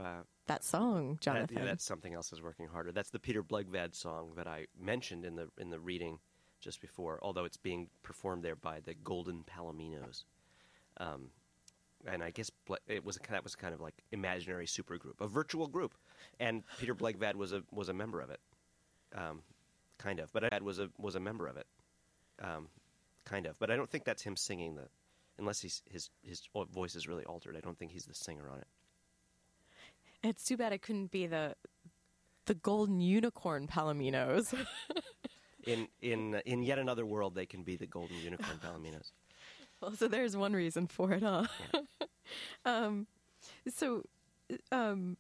Speaker 4: that song,
Speaker 5: That,
Speaker 4: Jonathan?
Speaker 5: yeah, that's Something Else Is Working Harder. That's the Peter Blegvad song that I mentioned in the in the reading just before, although it's being performed there by the Golden Palominos. Um, and I guess Ble- it was that was kind of like imaginary supergroup, a virtual group, and Peter Blegvad was a was a member of it, um, kind of. But Ed was a was a member of it, um, kind of. But I don't think that's him singing the, unless he's his his voice is really altered. I don't think he's the singer on it.
Speaker 4: It's too bad it couldn't be the the Golden Unicorn Palominos.
Speaker 5: In in in yet another world, they can be the Golden Unicorn Palominos.
Speaker 4: Well, so there's one reason for it, huh?
Speaker 5: Yeah.
Speaker 4: um, so, um,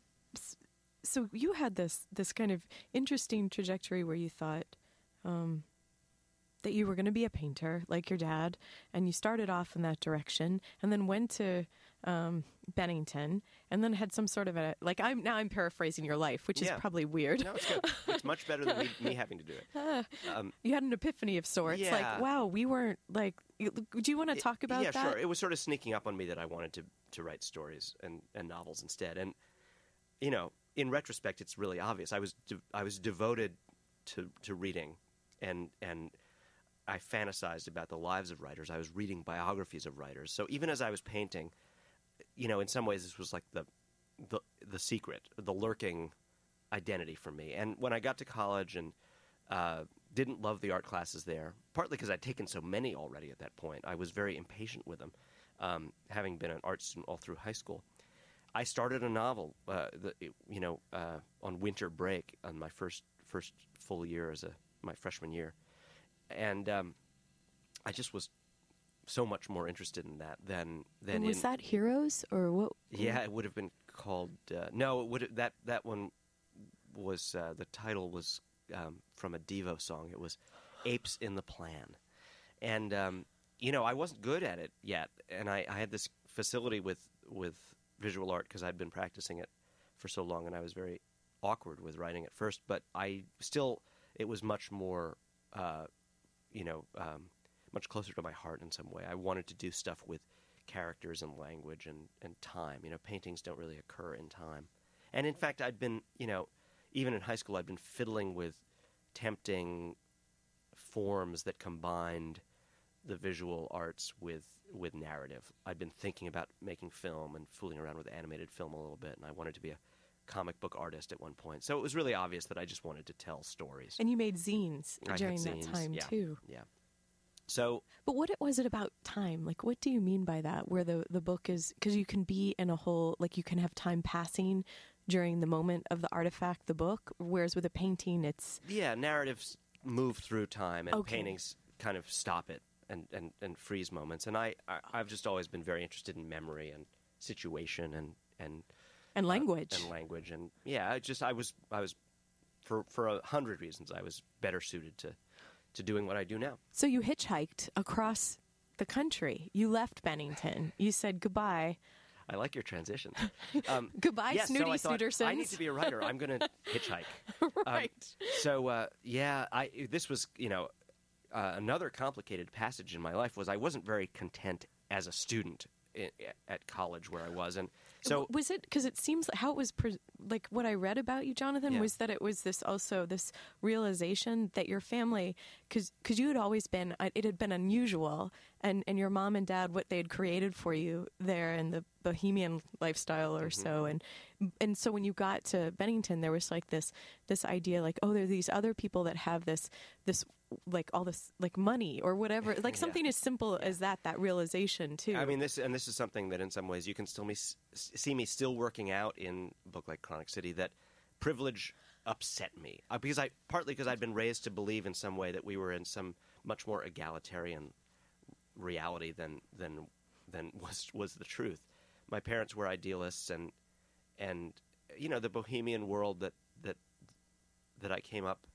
Speaker 4: s- so you had this this kind of interesting trajectory where you thought um, that you were going to be a painter, like your dad, and you started off in that direction, and then went to um, Bennington, and then had some sort of a like. I'm now I'm paraphrasing your life, which
Speaker 5: Yeah.
Speaker 4: is probably weird.
Speaker 5: No, it's good. It's much better than me, me having to do it. Um,
Speaker 4: You had an epiphany of sorts,
Speaker 5: Yeah.
Speaker 4: like, wow, we weren't like. you- Do you want to talk about
Speaker 5: yeah,
Speaker 4: that?
Speaker 5: sure. It was sort of sneaking up on me that I wanted to, to write stories and, and novels instead. And, you know, in retrospect, it's really obvious. I was de- I was devoted to, to reading, and and I fantasized about the lives of writers. I was reading biographies of writers. So even as I was painting, you know, in some ways this was like the the the secret, the lurking identity for me. And when I got to college and uh, didn't love the art classes there, partly because I'd taken so many already at that point. I was very impatient with them, um, having been an art student all through high school. I started a novel, uh, the, you know, uh, on winter break on my first first full year as a my freshman year, and um, I just was so much more interested in that than than
Speaker 4: was
Speaker 5: in,
Speaker 4: that Heroes or what?
Speaker 5: yeah, it would have been called. Uh, no, it would have, that that one was uh, the title was um, from a Devo song. It was "Apes in the Plan," and um, you know I wasn't good at it yet, and I, I had this facility with with visual art because I'd been practicing it for so long, and I was very awkward with writing at first. But I still, it was much more, uh, you know, um, much closer to my heart in some way. I wanted to do stuff with characters and language and, and time. You know, paintings don't really occur in time. And in fact, I'd been, you know, even in high school, I'd been fiddling with tempting forms that combined the visual arts with with narrative. I'd been thinking about making film and fooling around with animated film a little bit, and I wanted to be a comic book artist at one point. So it was really obvious that I just wanted to tell stories.
Speaker 4: And you made zines
Speaker 5: I had
Speaker 4: during that
Speaker 5: zines,
Speaker 4: time
Speaker 5: yeah,
Speaker 4: too.
Speaker 5: Yeah. So
Speaker 4: But what it- was it about time? Like, what do you mean by that? Where the the book is, because you can be in a whole, like, you can have time passing during the moment of the artifact, the book. Whereas with a painting, it's
Speaker 5: yeah, narratives move through time, and
Speaker 4: Okay.
Speaker 5: paintings kind of stop it and, and, and freeze moments. And I, I I've just always been very interested in memory and situation and and
Speaker 4: and language.
Speaker 5: uh, and language and yeah. I just I was I was for for a hundred reasons I was better suited to to doing what I do now.
Speaker 4: So you hitchhiked across the country. You left Bennington. You said goodbye.
Speaker 5: I like your transition. Um,
Speaker 4: Goodbye,
Speaker 5: yes,
Speaker 4: Snooty
Speaker 5: so I thought,
Speaker 4: Snootersons.
Speaker 5: I need to be a writer. I'm going to hitchhike.
Speaker 4: Right.
Speaker 5: Um, so uh, yeah, I this was you know uh, another complicated passage in my life was I wasn't very content as a student i at college where I was, and so
Speaker 4: was it because it seems like how it was pre- like what I read about you, Jonathan,
Speaker 5: Yeah.
Speaker 4: was that it was this also this realization that your family, because you had always been, uh, it had been unusual, and, and your mom and dad, what they had created for you there in the bohemian lifestyle or
Speaker 5: Mm-hmm.
Speaker 4: so, and and so when you got to Bennington, there was like this this idea like, oh, there are these other people that have this this like all this like money or whatever, like
Speaker 5: Yeah.
Speaker 4: something as simple as that, that realization too.
Speaker 5: I mean, this and this is something that in some ways you can still me see me still working out in a book like Chronic City. That privilege upset me uh, because I partly because I'd been raised to believe in some way that we were in some much more egalitarian reality than than than was was the truth. My parents were idealists, and and you know the bohemian world that that that I came up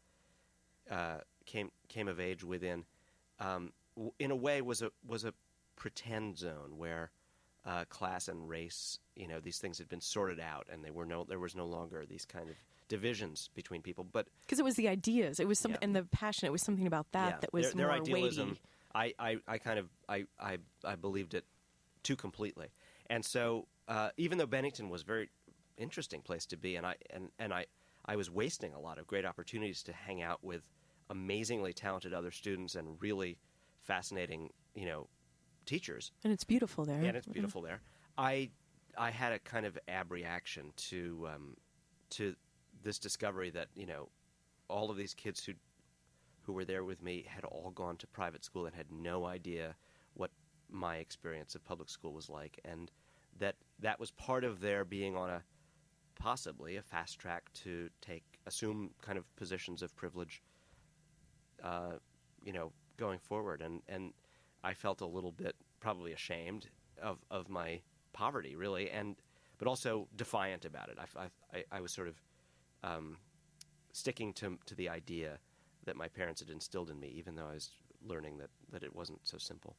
Speaker 5: uh, came came of age within. Um, w- in a way, was a was a pretend zone where uh, class and race, you know, these things had been sorted out, and they were no there was no longer these kind of divisions between people. But
Speaker 4: Because it was the ideas, it was some,
Speaker 5: Yeah.
Speaker 4: and the passion. It was something about that
Speaker 5: yeah,
Speaker 4: that was
Speaker 5: their, their
Speaker 4: more
Speaker 5: idealism.
Speaker 4: weighty.
Speaker 5: I, I, I kind of I, I, I believed it too completely, and so uh, even though Bennington was very interesting place to be, and I and, and I, I was wasting a lot of great opportunities to hang out with amazingly talented other students and really fascinating, you know, teachers.
Speaker 4: And it's beautiful there.
Speaker 5: And it's beautiful there. I I had a kind of ab reaction to um, to this discovery that, you know, all of these kids who who were there with me had all gone to private school and had no idea what my experience of public school was like, and that that was part of their being on a possibly a fast track to take assume kind of positions of privilege, uh, you know, going forward. And, and I felt a little bit probably ashamed of, of my poverty, really, and but also defiant about it. I, I, I was sort of um, sticking to to the idea that my parents had instilled in me, even though I was learning that, that it wasn't so simple.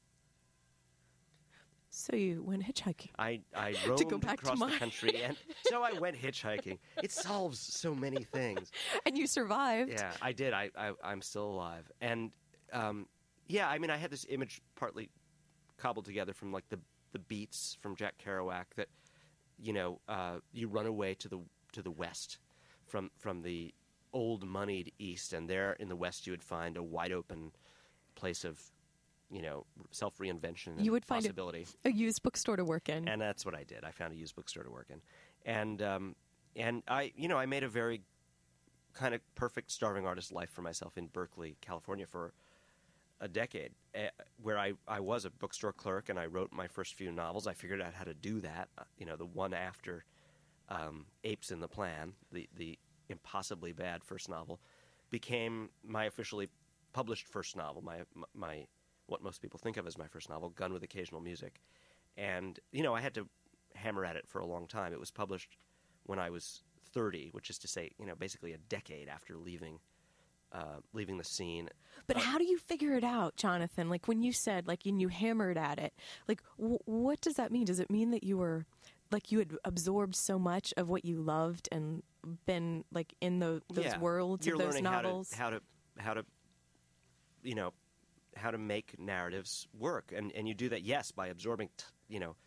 Speaker 4: So you went hitchhiking.
Speaker 5: I, I roamed
Speaker 4: to go back
Speaker 5: across
Speaker 4: to
Speaker 5: the
Speaker 4: my...
Speaker 5: country, and so I went hitchhiking. It solves so many things.
Speaker 4: And you survived.
Speaker 5: Yeah, I did. I, I, I'm still alive. And, um, yeah, I mean, I had this image partly cobbled together from, like, the, the beats from Jack Kerouac that, you know, uh, you run away to the to the west from from the old moneyed east, and there in the west you would find a wide open place of, you know, self-reinvention and
Speaker 4: you would find
Speaker 5: possibility.
Speaker 4: A, a used bookstore to work in.
Speaker 5: And that's what I did. I found a used bookstore to work in. And, um, and I, you know, I made a very kind of perfect starving artist life for myself in Berkeley, California for a decade, uh, where I, I was a bookstore clerk and I wrote my first few novels. I figured out how to do that, uh, you know, the one after um, Apes in the Plan, the, the impossibly bad first novel, became my officially published first novel, my my what most people think of as my first novel, Gun with Occasional Music. And, you know, I had to hammer at it for a long time. It was published when I was thirty, which is to say, you know, basically a decade after leaving uh, leaving the scene.
Speaker 4: But
Speaker 5: uh,
Speaker 4: how do you figure it out, Jonathan? Like, when you said, like, and you hammered at it, like, w- what does that mean? Does it mean that you were, like, you had absorbed so much of what you loved and been, like, in the, those
Speaker 5: yeah,
Speaker 4: worlds
Speaker 5: you're
Speaker 4: of those
Speaker 5: learning
Speaker 4: novels?
Speaker 5: How to, how to, how to, you know, how to make narratives work. And, and you do that, yes, by absorbing, t- you know,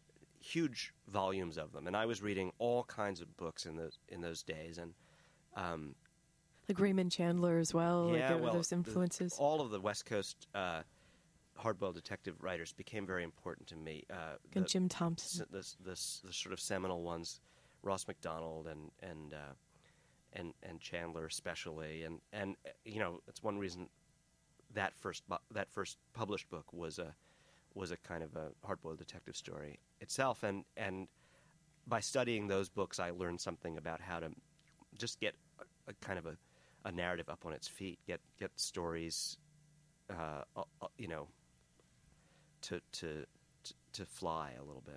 Speaker 5: huge volumes of them. And I was reading all kinds of books in those, in those days. And, um,
Speaker 4: like Raymond Chandler as well,
Speaker 5: yeah,
Speaker 4: like, uh,
Speaker 5: well,
Speaker 4: those influences.
Speaker 5: The, all of the West Coast uh, hardboiled detective writers became very important to me. Uh,
Speaker 4: and
Speaker 5: the,
Speaker 4: Jim Thompson.
Speaker 5: The, the, the, the sort of seminal ones, Ross MacDonald and and uh, and and Chandler especially, and and uh, you know, it's one reason that first bu- that first published book was a was a kind of a hardboiled detective story itself, and and by studying those books, I learned something about how to just get a, a kind of a a narrative up on its feet, get get stories, uh, uh, you know, to, to to to fly a little bit.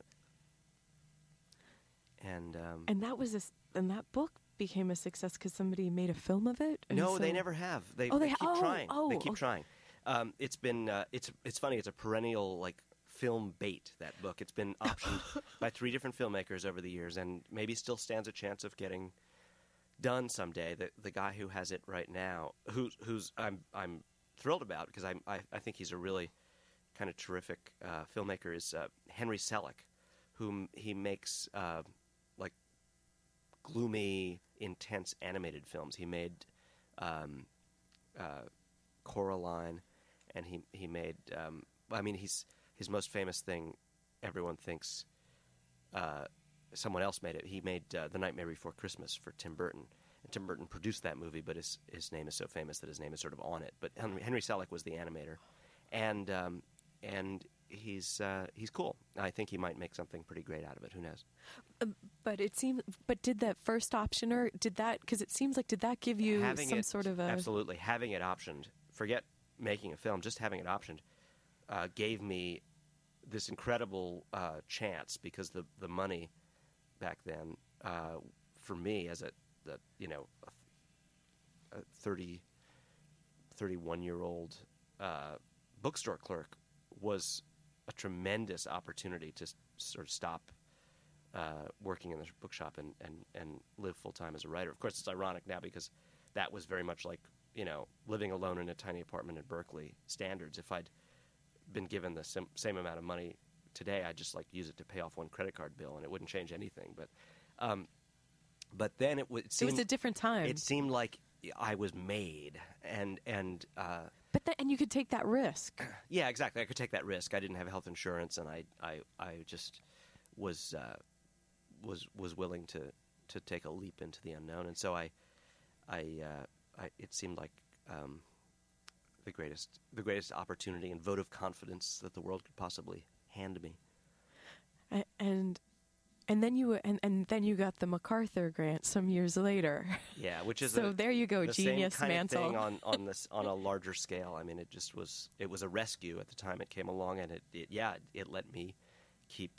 Speaker 5: And um,
Speaker 4: and that was a, and that book became a success because somebody made a film of it. And
Speaker 5: no,
Speaker 4: so...
Speaker 5: they never have. They,
Speaker 4: oh,
Speaker 5: they,
Speaker 4: they
Speaker 5: keep
Speaker 4: oh,
Speaker 5: trying.
Speaker 4: Oh,
Speaker 5: they keep
Speaker 4: okay.
Speaker 5: trying. Um, it's been uh, it's it's funny. It's a perennial like film bait. That book. It's been optioned by three different filmmakers over the years, and maybe still stands a chance of getting done someday. The the guy who has it right now, who's who's I'm I'm thrilled about because I I I think he's a really kind of terrific uh, filmmaker is uh, Henry Selick, whom he makes uh, like gloomy, intense animated films. He made um, uh, Coraline, and he he made. Um, I mean, he's his most famous thing. Everyone thinks. Uh, Someone else made it. He made uh, The Nightmare Before Christmas for Tim Burton. And Tim Burton produced that movie, but his his name is so famous that his name is sort of on it. But Henry, Henry Selick was the animator, and um, and he's uh, he's cool. I think he might make something pretty great out of it. Who knows?
Speaker 4: Uh, but it seemed. But did that first optioner? Did that? Because it seems like did that give you
Speaker 5: having
Speaker 4: some
Speaker 5: it,
Speaker 4: sort of a
Speaker 5: absolutely having it optioned? Forget making a film. Just having it optioned uh, gave me this incredible uh, chance because the the money. Back then, uh, for me as a, the, you know, a, a thirty, thirty-one-year-old uh, bookstore clerk was a tremendous opportunity to s- sort of stop uh, working in the bookshop and, and, and live full-time as a writer. Of course, it's ironic now because that was very much like, you know, living alone in a tiny apartment in Berkeley standards. If I'd been given the sim- same amount of money today, I'd just like use it to pay off one credit card bill, and it wouldn't change anything. But, um, But then it, w- it
Speaker 4: It
Speaker 5: seemed
Speaker 4: was a different time.
Speaker 5: it seemed like I was made, and and uh,
Speaker 4: but that, and you could take that risk.
Speaker 5: yeah, exactly. I could take that risk. I didn't have health insurance, and I I, I just was uh, was was willing to, to take a leap into the unknown, and so I I, uh, I it seemed like um, the greatest the greatest opportunity and vote of confidence that the world could possibly hand me.
Speaker 4: A- And and then you and, and then you got the MacArthur grant some years later.
Speaker 5: Yeah, which is
Speaker 4: So
Speaker 5: a,
Speaker 4: there you go,
Speaker 5: the
Speaker 4: genius
Speaker 5: same kind
Speaker 4: mantle.
Speaker 5: of thing on on this on a larger scale. I mean, it just was it was a rescue at the time it came along, and it, it yeah it let me keep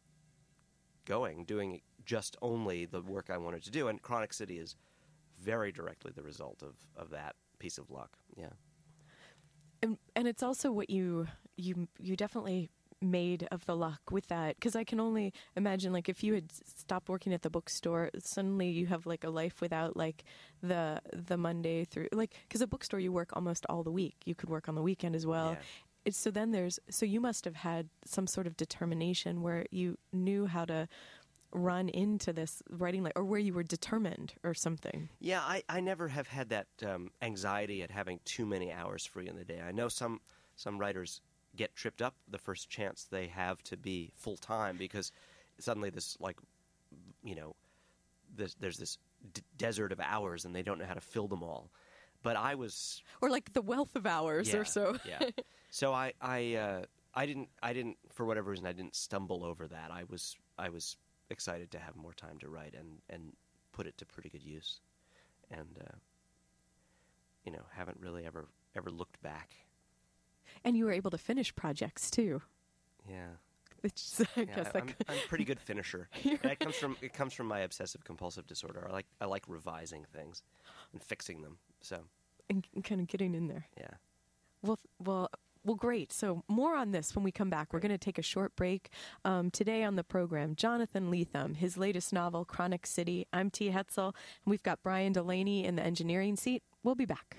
Speaker 5: going, doing just only the work I wanted to do. And Chronic City is very directly the result of, of that piece of luck. Yeah.
Speaker 4: And and it's also what you you you definitely made of the luck with that, because I can only imagine, like, if you had s- stopped working at the bookstore, suddenly you have like a life without like the the Monday through, like, because a bookstore you work almost all the week. You could work on the weekend as well.
Speaker 5: Yeah.
Speaker 4: It's, so then there's so you must have had some sort of determination where you knew how to run into this writing life, or where you were determined or something.
Speaker 5: Yeah, I, I never have had that um, anxiety at having too many hours free in the day. I know some some writers get tripped up the first chance they have to be full time, because suddenly this, like, you know, this, there's this d- desert of hours and they don't know how to fill them all. But I was
Speaker 4: Or like the wealth of hours
Speaker 5: yeah,
Speaker 4: or so.
Speaker 5: yeah. So I I uh, I didn't I didn't for whatever reason I didn't stumble over that. I was I was excited to have more time to write and, and put it to pretty good use, and uh, you know, haven't really ever ever looked back.
Speaker 4: And you were able to finish projects too.
Speaker 5: Yeah,
Speaker 4: Which is, I
Speaker 5: yeah
Speaker 4: guess
Speaker 5: I,
Speaker 4: that
Speaker 5: I'm,
Speaker 4: could-
Speaker 5: I'm a pretty good finisher.
Speaker 4: You're-
Speaker 5: That comes from it comes from my obsessive compulsive disorder. I like I like revising things and fixing them. So
Speaker 4: and kind of getting in there.
Speaker 5: yeah.
Speaker 4: Well, well, well, great. So more on this when we come back. We're going to take a short break. Um, today on the program, Jonathan Lethem, his latest novel, Chronic City. I'm T. Hetzel, and we've got Brian Delaney in the engineering seat. We'll be back.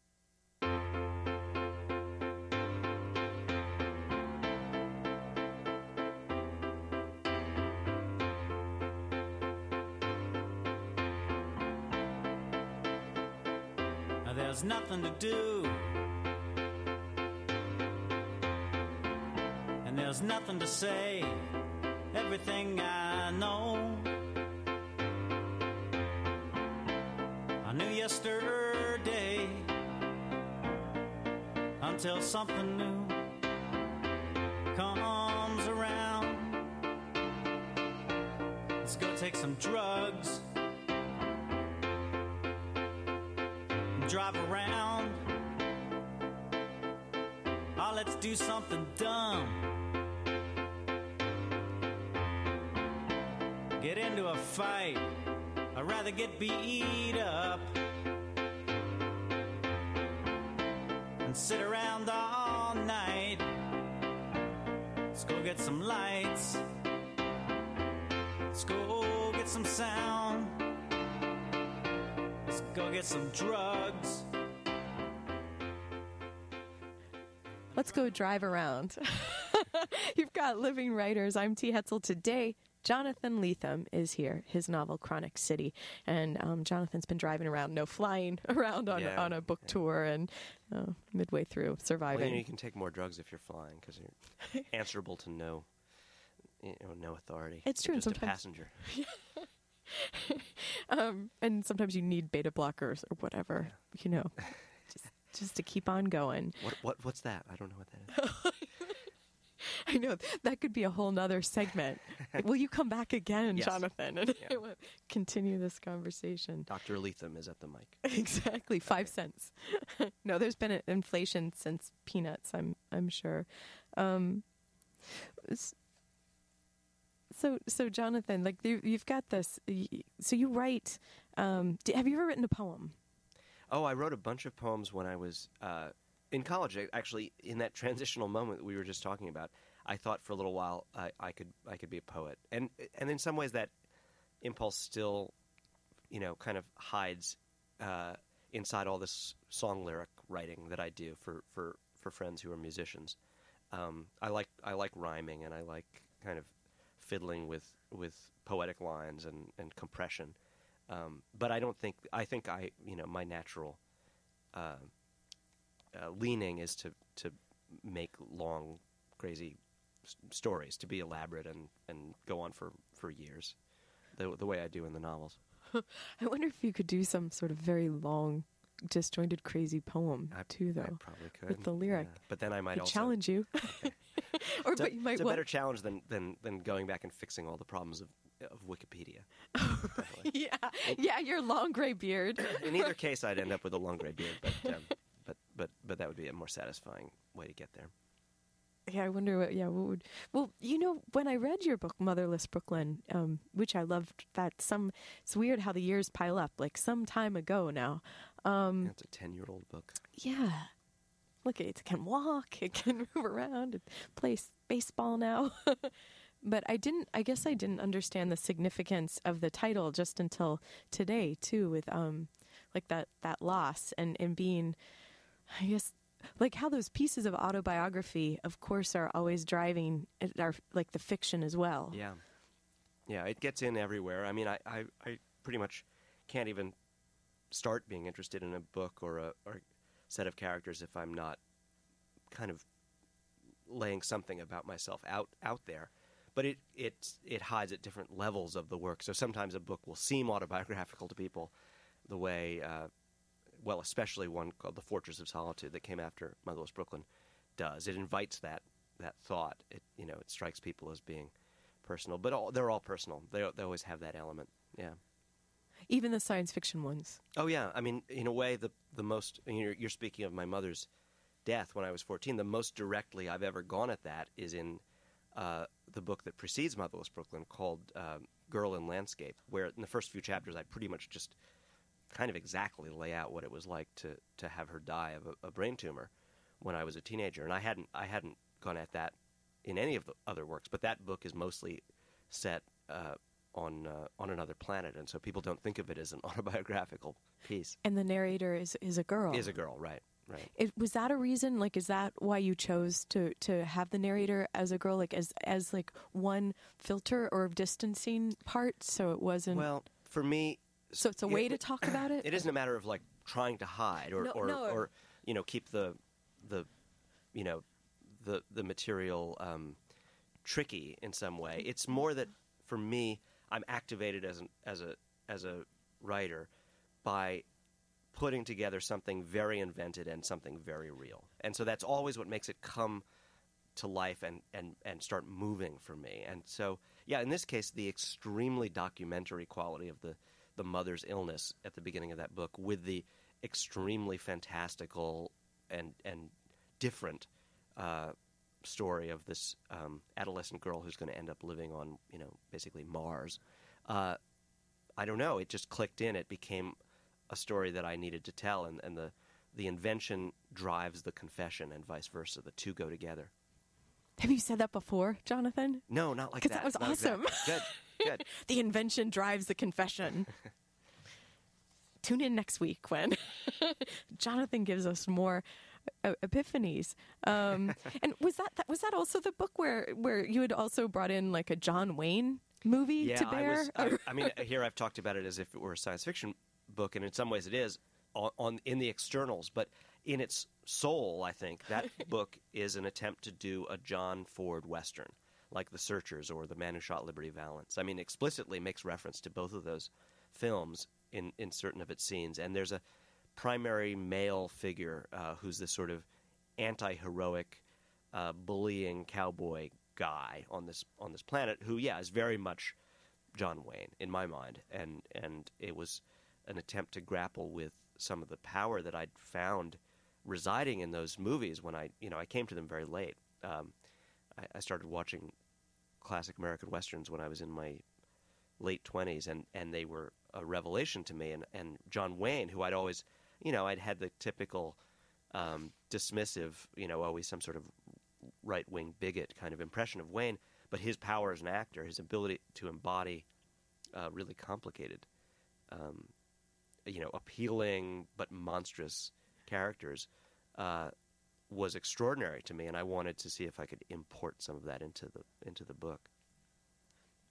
Speaker 7: There's nothing to do, and there's nothing to say. Everything I know, I knew yesterday, until something new comes around. Let's go take some drugs, drive around. Oh, let's do something dumb. Get into a fight. I'd rather get beat up and sit around all night. Let's go get some lights. Let's go get some sound. Let's go get some drugs.
Speaker 4: Let's go drive around. You've got Living Writers. I'm T. Hetzel. Today, Jonathan Lethem is here, his novel Chronic City. And um, Jonathan's been driving around, no, flying around on,
Speaker 5: Yeah,
Speaker 4: on a book
Speaker 5: yeah.
Speaker 4: tour, and uh, midway through surviving.
Speaker 5: Well, you know, you can take more drugs if you're flying because you're answerable to no, you know, no authority.
Speaker 4: It's
Speaker 5: You're
Speaker 4: true,
Speaker 5: just
Speaker 4: and
Speaker 5: a passenger.
Speaker 4: um, and sometimes you need beta blockers or whatever, you know, just just to keep on going.
Speaker 5: What what what's that? I don't know what that is.
Speaker 4: I know that could be a whole nother segment. Will you come back again,
Speaker 5: Yes.
Speaker 4: Jonathan, and
Speaker 5: Yeah.
Speaker 4: we'll continue this conversation?
Speaker 5: Doctor Lethem is at the mic.
Speaker 4: Exactly, five cents. No, there's been an inflation since peanuts. I'm I'm sure. Um, s- so so Jonathan, like you, you've got this. y- So you write. Um, d- have you ever written a poem?
Speaker 5: Oh, I wrote a bunch of poems when I was uh, in college. I- Actually, in that transitional moment that we were just talking about, I thought for a little while I, I could I could be a poet, and and in some ways that impulse still, you know, kind of hides uh, inside all this song lyric writing that I do for, for, for friends who are musicians. Um, I like I like rhyming, and I like kind of fiddling with with poetic lines and, and compression. Um, but I don't think I think I you know my natural uh, uh, leaning is to to make long, crazy s- stories, to be elaborate and, and go on for, for years, the the way I do in the novels.
Speaker 4: I wonder if you could do some sort of very long, disjointed, crazy poem
Speaker 5: I,
Speaker 4: too, though.
Speaker 5: I probably could
Speaker 4: with the lyric.
Speaker 5: yeah. But then I might
Speaker 4: I'd
Speaker 5: also
Speaker 4: challenge you. Or
Speaker 5: It's, a,
Speaker 4: but you might
Speaker 5: it's a
Speaker 4: wa-
Speaker 5: better challenge than, than, than going back and fixing all the problems of of Wikipedia.
Speaker 4: yeah, yeah, your long gray beard.
Speaker 5: In either case, I'd end up with a long gray beard, but um, but but but that would be a more satisfying way to get there.
Speaker 4: Yeah, I wonder what. Yeah, what would? Well, you know, when I read your book, Motherless Brooklyn, um, which I loved, that some. It's weird how the years pile up. Like some time ago now. Um,
Speaker 5: Yeah, it's a ten-year-old book.
Speaker 4: yeah. Look, it can walk. It can move around. It plays baseball now. But I didn't. I guess I didn't understand the significance of the title just until today, too. With um, like that that loss and and being, I guess. Like how those pieces of autobiography, of course, are always driving are like the fiction as well.
Speaker 5: Yeah, yeah, it gets in everywhere. I mean, I, I, I pretty much can't even start being interested in a book or a or set of characters if I'm not kind of laying something about myself out out there. But it it it hides at different levels of the work. So sometimes a book will seem autobiographical to people, the way. Uh, well, especially one called The Fortress of Solitude that came after Motherless Brooklyn does. It invites that that thought. It you know it strikes people as being personal, but all, they're all personal. They they always have that element. Yeah.
Speaker 4: Even the science fiction ones.
Speaker 5: Oh yeah. I mean, in a way, the the most you're, you're speaking of my mother's death when I was fourteen. The most directly I've ever gone at that is in uh, the book that precedes Motherless Brooklyn, called um, Girl in Landscape, where in the first few chapters I pretty much just kind of exactly lay out what it was like to, to have her die of a, a brain tumor when I was a teenager, and I hadn't I hadn't gone at that in any of the other works. But that book is mostly set uh, on uh, on another planet, and so people don't think of it as an autobiographical piece.
Speaker 4: And the narrator is is a girl.
Speaker 5: Is a girl, right? Right.
Speaker 4: It, was that a reason? Like, is that why you chose to, to have the narrator as a girl, like as as like one filter or distancing part, so it wasn't?
Speaker 5: Well, for me.
Speaker 4: So it's a way
Speaker 5: it,
Speaker 4: to talk about it?
Speaker 5: It isn't a matter of like trying to hide or,
Speaker 4: No,
Speaker 5: or,
Speaker 4: no.
Speaker 5: or you know keep the the you know the the material um, tricky in some way. It's more that for me, I'm activated as an as a as a writer by putting together something very invented and something very real, and so that's always what makes it come to life and, and, and start moving for me. And so, yeah, in this case, the extremely documentary quality of the the mother's illness at the beginning of that book, with the extremely fantastical and and different uh, story of this um, adolescent girl who's going to end up living on, you know, basically Mars. Uh, I don't know. It just clicked in. It became a story that I needed to tell, and, and the the invention drives the confession, and vice versa. The two go together.
Speaker 4: Have you said that before, Jonathan?
Speaker 5: No, not like
Speaker 4: Because
Speaker 5: that.
Speaker 4: that was
Speaker 5: Not
Speaker 4: awesome.
Speaker 5: exactly. Good, good.
Speaker 4: The invention drives the confession. Tune in next week when Jonathan gives us more uh, epiphanies. Um, and was that, that was that also the book where where you had also brought in like a John Wayne movie
Speaker 5: Yeah,
Speaker 4: to bear?
Speaker 5: I was. I, I mean, here I've talked about it as if it were a science fiction book, and in some ways it is on, on in the externals, but in its soul, I think that book is an attempt to do a John Ford Western, like The Searchers or The Man Who Shot Liberty Valance. I mean, explicitly makes reference to both of those films in, in certain of its scenes. And there's a primary male figure uh, who's this sort of anti-heroic, uh, bullying cowboy guy on this on this planet who, yeah, is very much John Wayne in my mind. And, and it was an attempt to grapple with some of the power that I'd found residing in those movies when I, you know, I came to them very late. Um, I, I started watching classic American Westerns when I was in my late twenties, and, and they were a revelation to me. And, and John Wayne, who I'd always, you know, I'd had the typical um, dismissive, you know, always some sort of right-wing bigot kind of impression of Wayne, but his power as an actor, his ability to embody uh, really complicated, um, you know, appealing but monstrous characters uh, was extraordinary to me, and I wanted to see if I could import some of that into the into the book.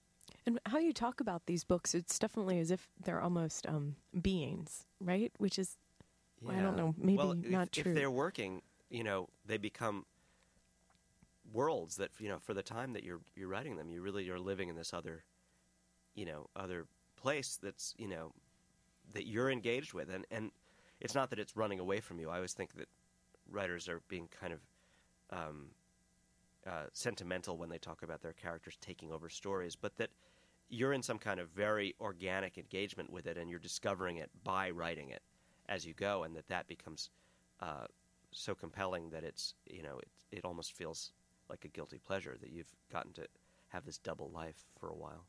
Speaker 4: And how you talk about these books, it's definitely as if they're almost um, beings, right? Which is, I don't know, maybe
Speaker 5: well,
Speaker 4: not
Speaker 5: if,
Speaker 4: true.
Speaker 5: If they're working, you know, they become worlds that, you know, for the time that you're you're writing them, you really are living in this other, you know, other place that's, you know, that you're engaged with. And, and it's not that it's running away from you. I always think that writers are being kind of um, uh, sentimental when they talk about their characters taking over stories, but that you're in some kind of very organic engagement with it, and you're discovering it by writing it as you go, and that that becomes uh, so compelling that it's, you know, it, it almost feels like a guilty pleasure that you've gotten to have this double life for a while.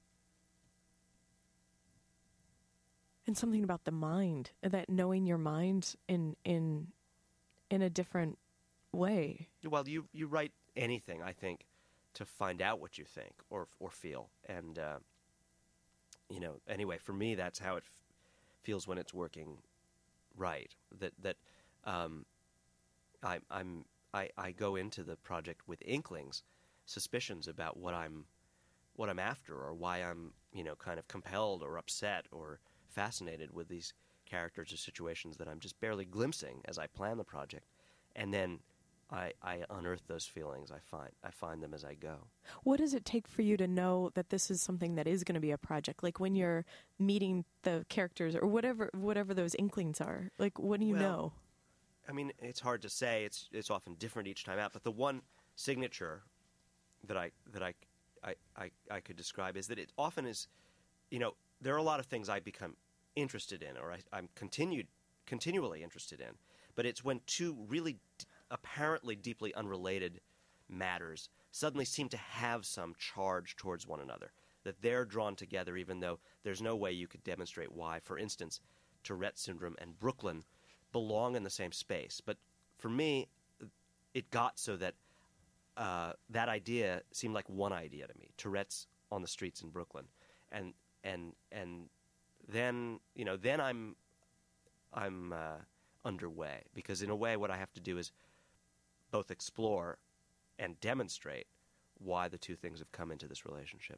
Speaker 4: And something about the mind, that knowing your mind in in in a different way.
Speaker 5: Well, you you write anything, I think, to find out what you think or or feel, and uh, you know, anyway, for me, that's how it f- feels when it's working right. That that um, I, I'm I, I go into the project with inklings, suspicions about what I'm what I'm after, or why I'm, you know, kind of compelled or upset or fascinated with these characters or situations that I'm just barely glimpsing as I plan the project, and then I, I unearth those feelings. I find I find them as I go.
Speaker 4: What does it take for you to know that this is something that is going to be a project? Like when you're meeting the characters or whatever whatever those inklings are. Like, what do you
Speaker 5: Well,
Speaker 4: know?
Speaker 5: I mean, it's hard to say. It's it's often different each time out. But the one signature that I that I I, I, I could describe is that it often is, you know, there are a lot of things I become interested in, or I, I'm continued continually interested in. But it's when two really d- apparently deeply unrelated matters suddenly seem to have some charge towards one another, that they're drawn together even though there's no way you could demonstrate why. For instance, Tourette syndrome and Brooklyn belong in the same space. But for me, it got so that uh, that idea seemed like one idea to me, Tourette's on the streets in Brooklyn. And and and then, you know, then I'm I'm uh, underway, because in a way what I have to do is both explore and demonstrate why the two things have come into this relationship.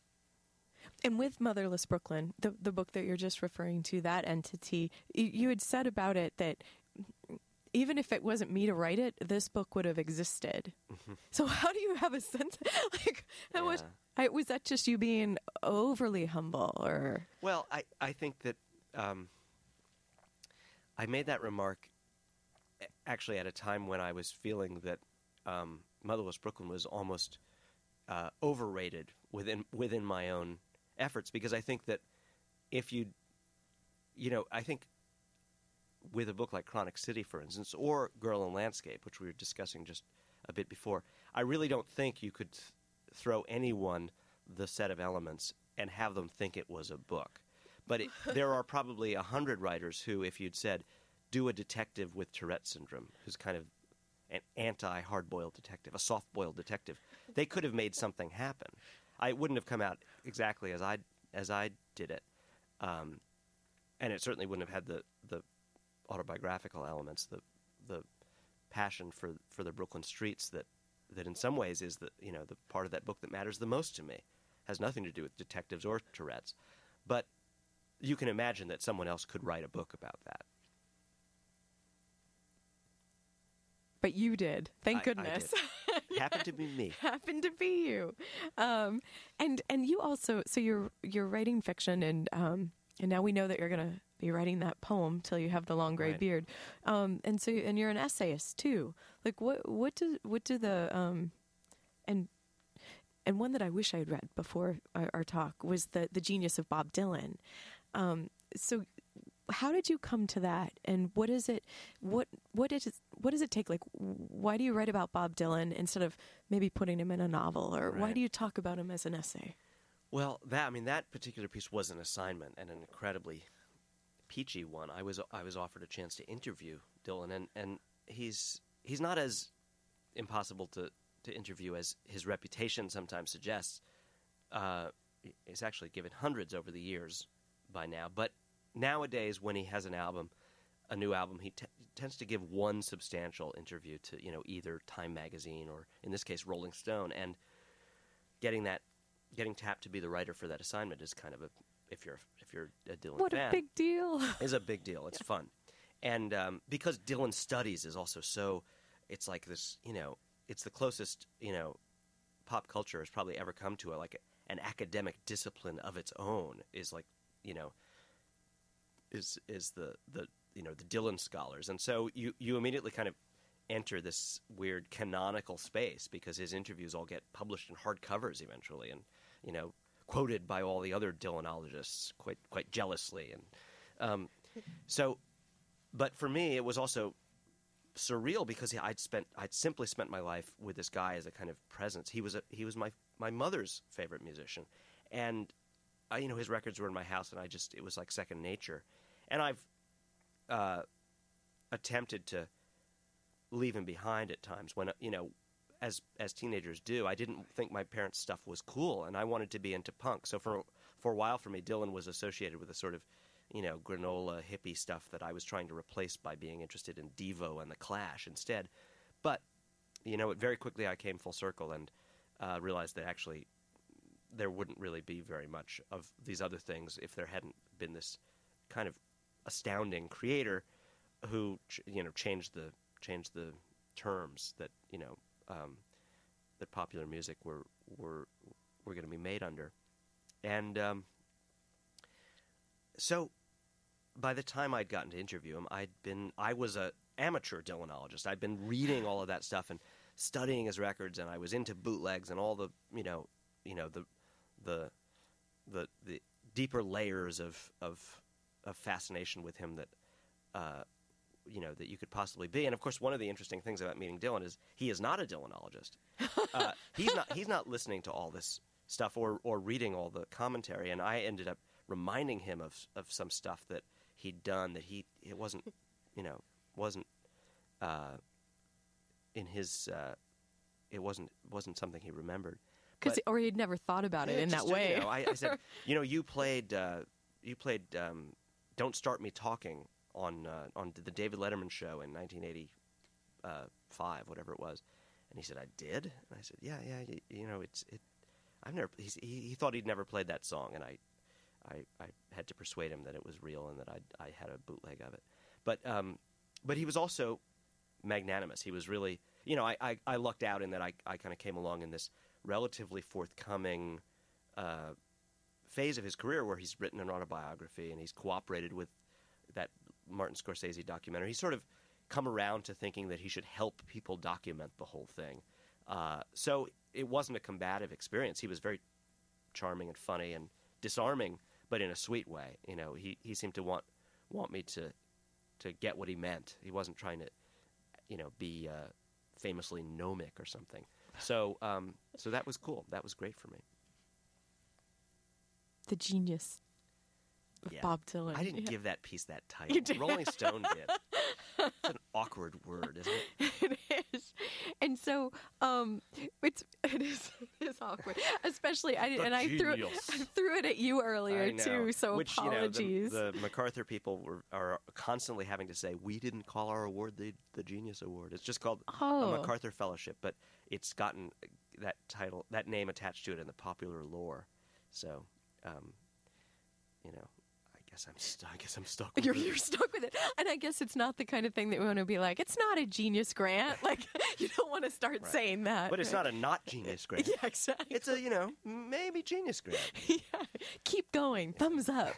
Speaker 4: And with Motherless Brooklyn, the the book that you're just referring to, that entity, you, you had said about it that even if it wasn't me to write it, this book would have existed. Mm-hmm. So how do you have a sense? Like, how
Speaker 5: yeah.
Speaker 4: much, I, was that just you being overly humble, or?
Speaker 5: Well, I I think that um, I made that remark actually at a time when I was feeling that um, Motherless Brooklyn was almost uh, overrated within within my own efforts, because I think that if you, you know, I think with a book like Chronic City, for instance, or Girl in Landscape, which we were discussing just a bit before, I really don't think you could th- throw anyone the set of elements and have them think it was a book. But it, there are probably a hundred writers who, if you'd said, do a detective with Tourette syndrome, who's kind of an anti-hard-boiled detective, a soft-boiled detective, they could have made something happen. I wouldn't have come out exactly as I as I did it, um, and it certainly wouldn't have had the, the autobiographical elements, the the passion for for the Brooklyn streets that, that in some ways is the you know the part of that book that matters the most to me. Has nothing to do with detectives or Tourette's, but you can imagine that someone else could write a book about that.
Speaker 4: But you did. Thank
Speaker 5: I,
Speaker 4: goodness.
Speaker 5: I did. Happened to be me.
Speaker 4: Happened to be you. Um, and and you also, so you're you're writing fiction, and um, and now we know that you're going to be writing that poem till you have the long gray
Speaker 5: Right.
Speaker 4: beard. Um, and so and you're an essayist too. Like what what do what do the um, and and one that I wish I had read before our, our talk was the the Genius of Bob Dylan. Um, so. How did you come to that, and what is it? What what is it, what does it take? Like, why do you write about Bob Dylan instead of maybe putting him in a novel, or why
Speaker 5: Right.
Speaker 4: do you talk about him as an essay?
Speaker 5: Well, that I mean that particular piece was an assignment, and an incredibly peachy one. I was I was offered a chance to interview Dylan, and, and he's he's not as impossible to, to interview as his reputation sometimes suggests. Uh, he's actually given hundreds over the years by now, but nowadays, when he has an album, a new album, he t- tends to give one substantial interview to, you know, either Time Magazine or, in this case, Rolling Stone. And getting that getting tapped to be the writer for that assignment is kind of a if you're if you're a Dylan
Speaker 4: What
Speaker 5: fan,
Speaker 4: a big deal.
Speaker 5: is a big deal. It's fun, and um, because Dylan studies is also so, it's like this, you know, it's the closest, you know, pop culture has probably ever come to a, like a, an academic discipline of its own. Is like, you know, is is the the you know the Dylan scholars, and so you you immediately kind of enter this weird canonical space because his interviews all get published in hardcovers eventually, and you know, quoted by all the other Dylanologists quite quite jealously, and um, so. But for me, it was also surreal because I'd spent I'd simply spent my life with this guy as a kind of presence. He was a, he was my my mother's favorite musician, and I, you know, his records were in my house, and I just it was like second nature. And I've uh, attempted to leave him behind at times when, you know, as as teenagers do. I didn't think my parents' stuff was cool, and I wanted to be into punk. So for for a while, for me, Dylan was associated with a sort of, you know, granola hippie stuff that I was trying to replace by being interested in Devo and the Clash instead. But, you know, it, very quickly I came full circle and uh, realized that actually there wouldn't really be very much of these other things if there hadn't been this kind of astounding creator who, ch- you know, changed the changed the terms that, you know, um, that popular music were were were going to be made under, and um, so by the time I'd gotten to interview him, I'd been I was a amateur Dylanologist. I'd been reading all of that stuff and studying his records, and I was into bootlegs and all the you know you know the the the the deeper layers of of, of fascination with him that. Uh, you know, that you could possibly be. And of course, one of the interesting things about meeting Dylan is he is not a Dylanologist. Uh, he's not he's not listening to all this stuff or, or reading all the commentary. And I ended up reminding him of of some stuff that he'd done that he it wasn't, you know, wasn't uh, in his uh, it wasn't wasn't something he remembered.
Speaker 4: Because or he'd never thought about it
Speaker 5: yeah,
Speaker 4: in
Speaker 5: just,
Speaker 4: that way.
Speaker 5: You know, I, I said, you know, you played uh, you played um, "Don't Start Me Talking" on uh, on the David Letterman show in nineteen eighty-five, whatever it was, and he said, "I did." And I said, "Yeah, yeah, you, you know, it's it. I've never." He's, he he thought he'd never played that song, and I, I, I had to persuade him that it was real and that I I had a bootleg of it. But um, but he was also magnanimous. He was really, you know, I I, I lucked out in that I I kind of came along in this relatively forthcoming uh, phase of his career where he's written an autobiography and he's cooperated with that Martin Scorsese documentary. He's sort of come around to thinking that he should help people document the whole thing. Uh, so it wasn't a combative experience. He was very charming and funny and disarming, but in a sweet way. You know, he, he seemed to want want me to to get what he meant. He wasn't trying to, you know, be uh, famously gnomic or something. So um, so that was cool. That was great for me.
Speaker 4: The genius.
Speaker 5: Yeah.
Speaker 4: Bob Dylan.
Speaker 5: I didn't
Speaker 4: yeah.
Speaker 5: give that piece that
Speaker 4: You
Speaker 5: title.
Speaker 4: did.
Speaker 5: Rolling Stone did. It's an awkward word, isn't it?
Speaker 4: It is, and so um, it's it is it is awkward, especially I
Speaker 5: The
Speaker 4: and I threw it,
Speaker 5: genius.
Speaker 4: I threw it at you earlier
Speaker 5: I know.
Speaker 4: too. So
Speaker 5: Which,
Speaker 4: apologies.
Speaker 5: You know, the, the MacArthur people were, are constantly having to say, we didn't call our award the the Genius Award. It's just called
Speaker 4: Oh.
Speaker 5: a MacArthur Fellowship, but it's gotten that title, that name attached to it in the popular lore. So, um, you know. I guess I'm st- I guess I'm stuck with
Speaker 4: You're,
Speaker 5: it.
Speaker 4: you're stuck with it, and I guess it's not the kind of thing that we want to be like. It's not a genius grant. Like you don't want to start
Speaker 5: Right.
Speaker 4: saying that.
Speaker 5: But it's not a not genius grant.
Speaker 4: Yeah, exactly.
Speaker 5: It's a, you know, maybe genius grant.
Speaker 4: Yeah. Keep going. Thumbs up.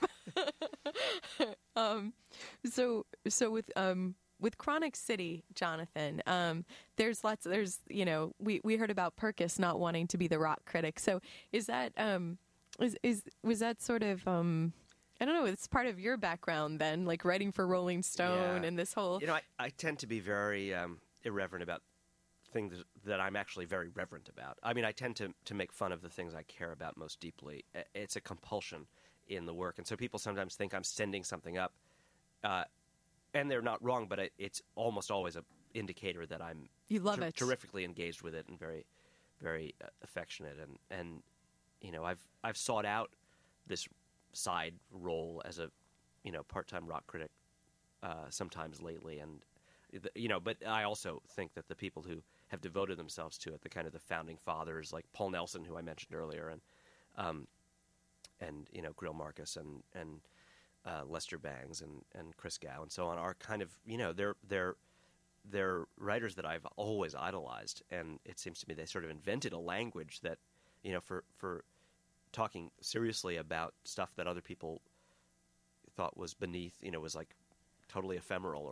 Speaker 4: um, so so with um with Chronic City, Jonathan, um, there's lots. There's you know we, we heard about Perkis not wanting to be the rock critic. So is that um is is was that sort of um. I don't know, it's part of your background then, like writing for Rolling Stone
Speaker 5: Yeah.
Speaker 4: and this whole...
Speaker 5: You know, I, I tend to be very um, irreverent about things that I'm actually very reverent about. I mean, I tend to, to make fun of the things I care about most deeply. It's a compulsion in the work. And so people sometimes think I'm sending something up, uh, and they're not wrong, but it, it's almost always an indicator that I'm
Speaker 4: You love
Speaker 5: ter-
Speaker 4: it.
Speaker 5: terrifically engaged with it and very, very uh, affectionate. And, and, you know, I've I've sought out this side role as a, you know, part-time rock critic uh, sometimes lately, and you know, but I also think that the people who have devoted themselves to it, the kind of the founding fathers like Paul Nelson, who I mentioned earlier, and um, and you know Grill Marcus and and uh, Lester Bangs and, and Chris Gow and so on are kind of you know they're they're they're writers that I've always idolized, and it seems to me they sort of invented a language that you know for for talking seriously about stuff that other people thought was beneath, you know, was like totally ephemeral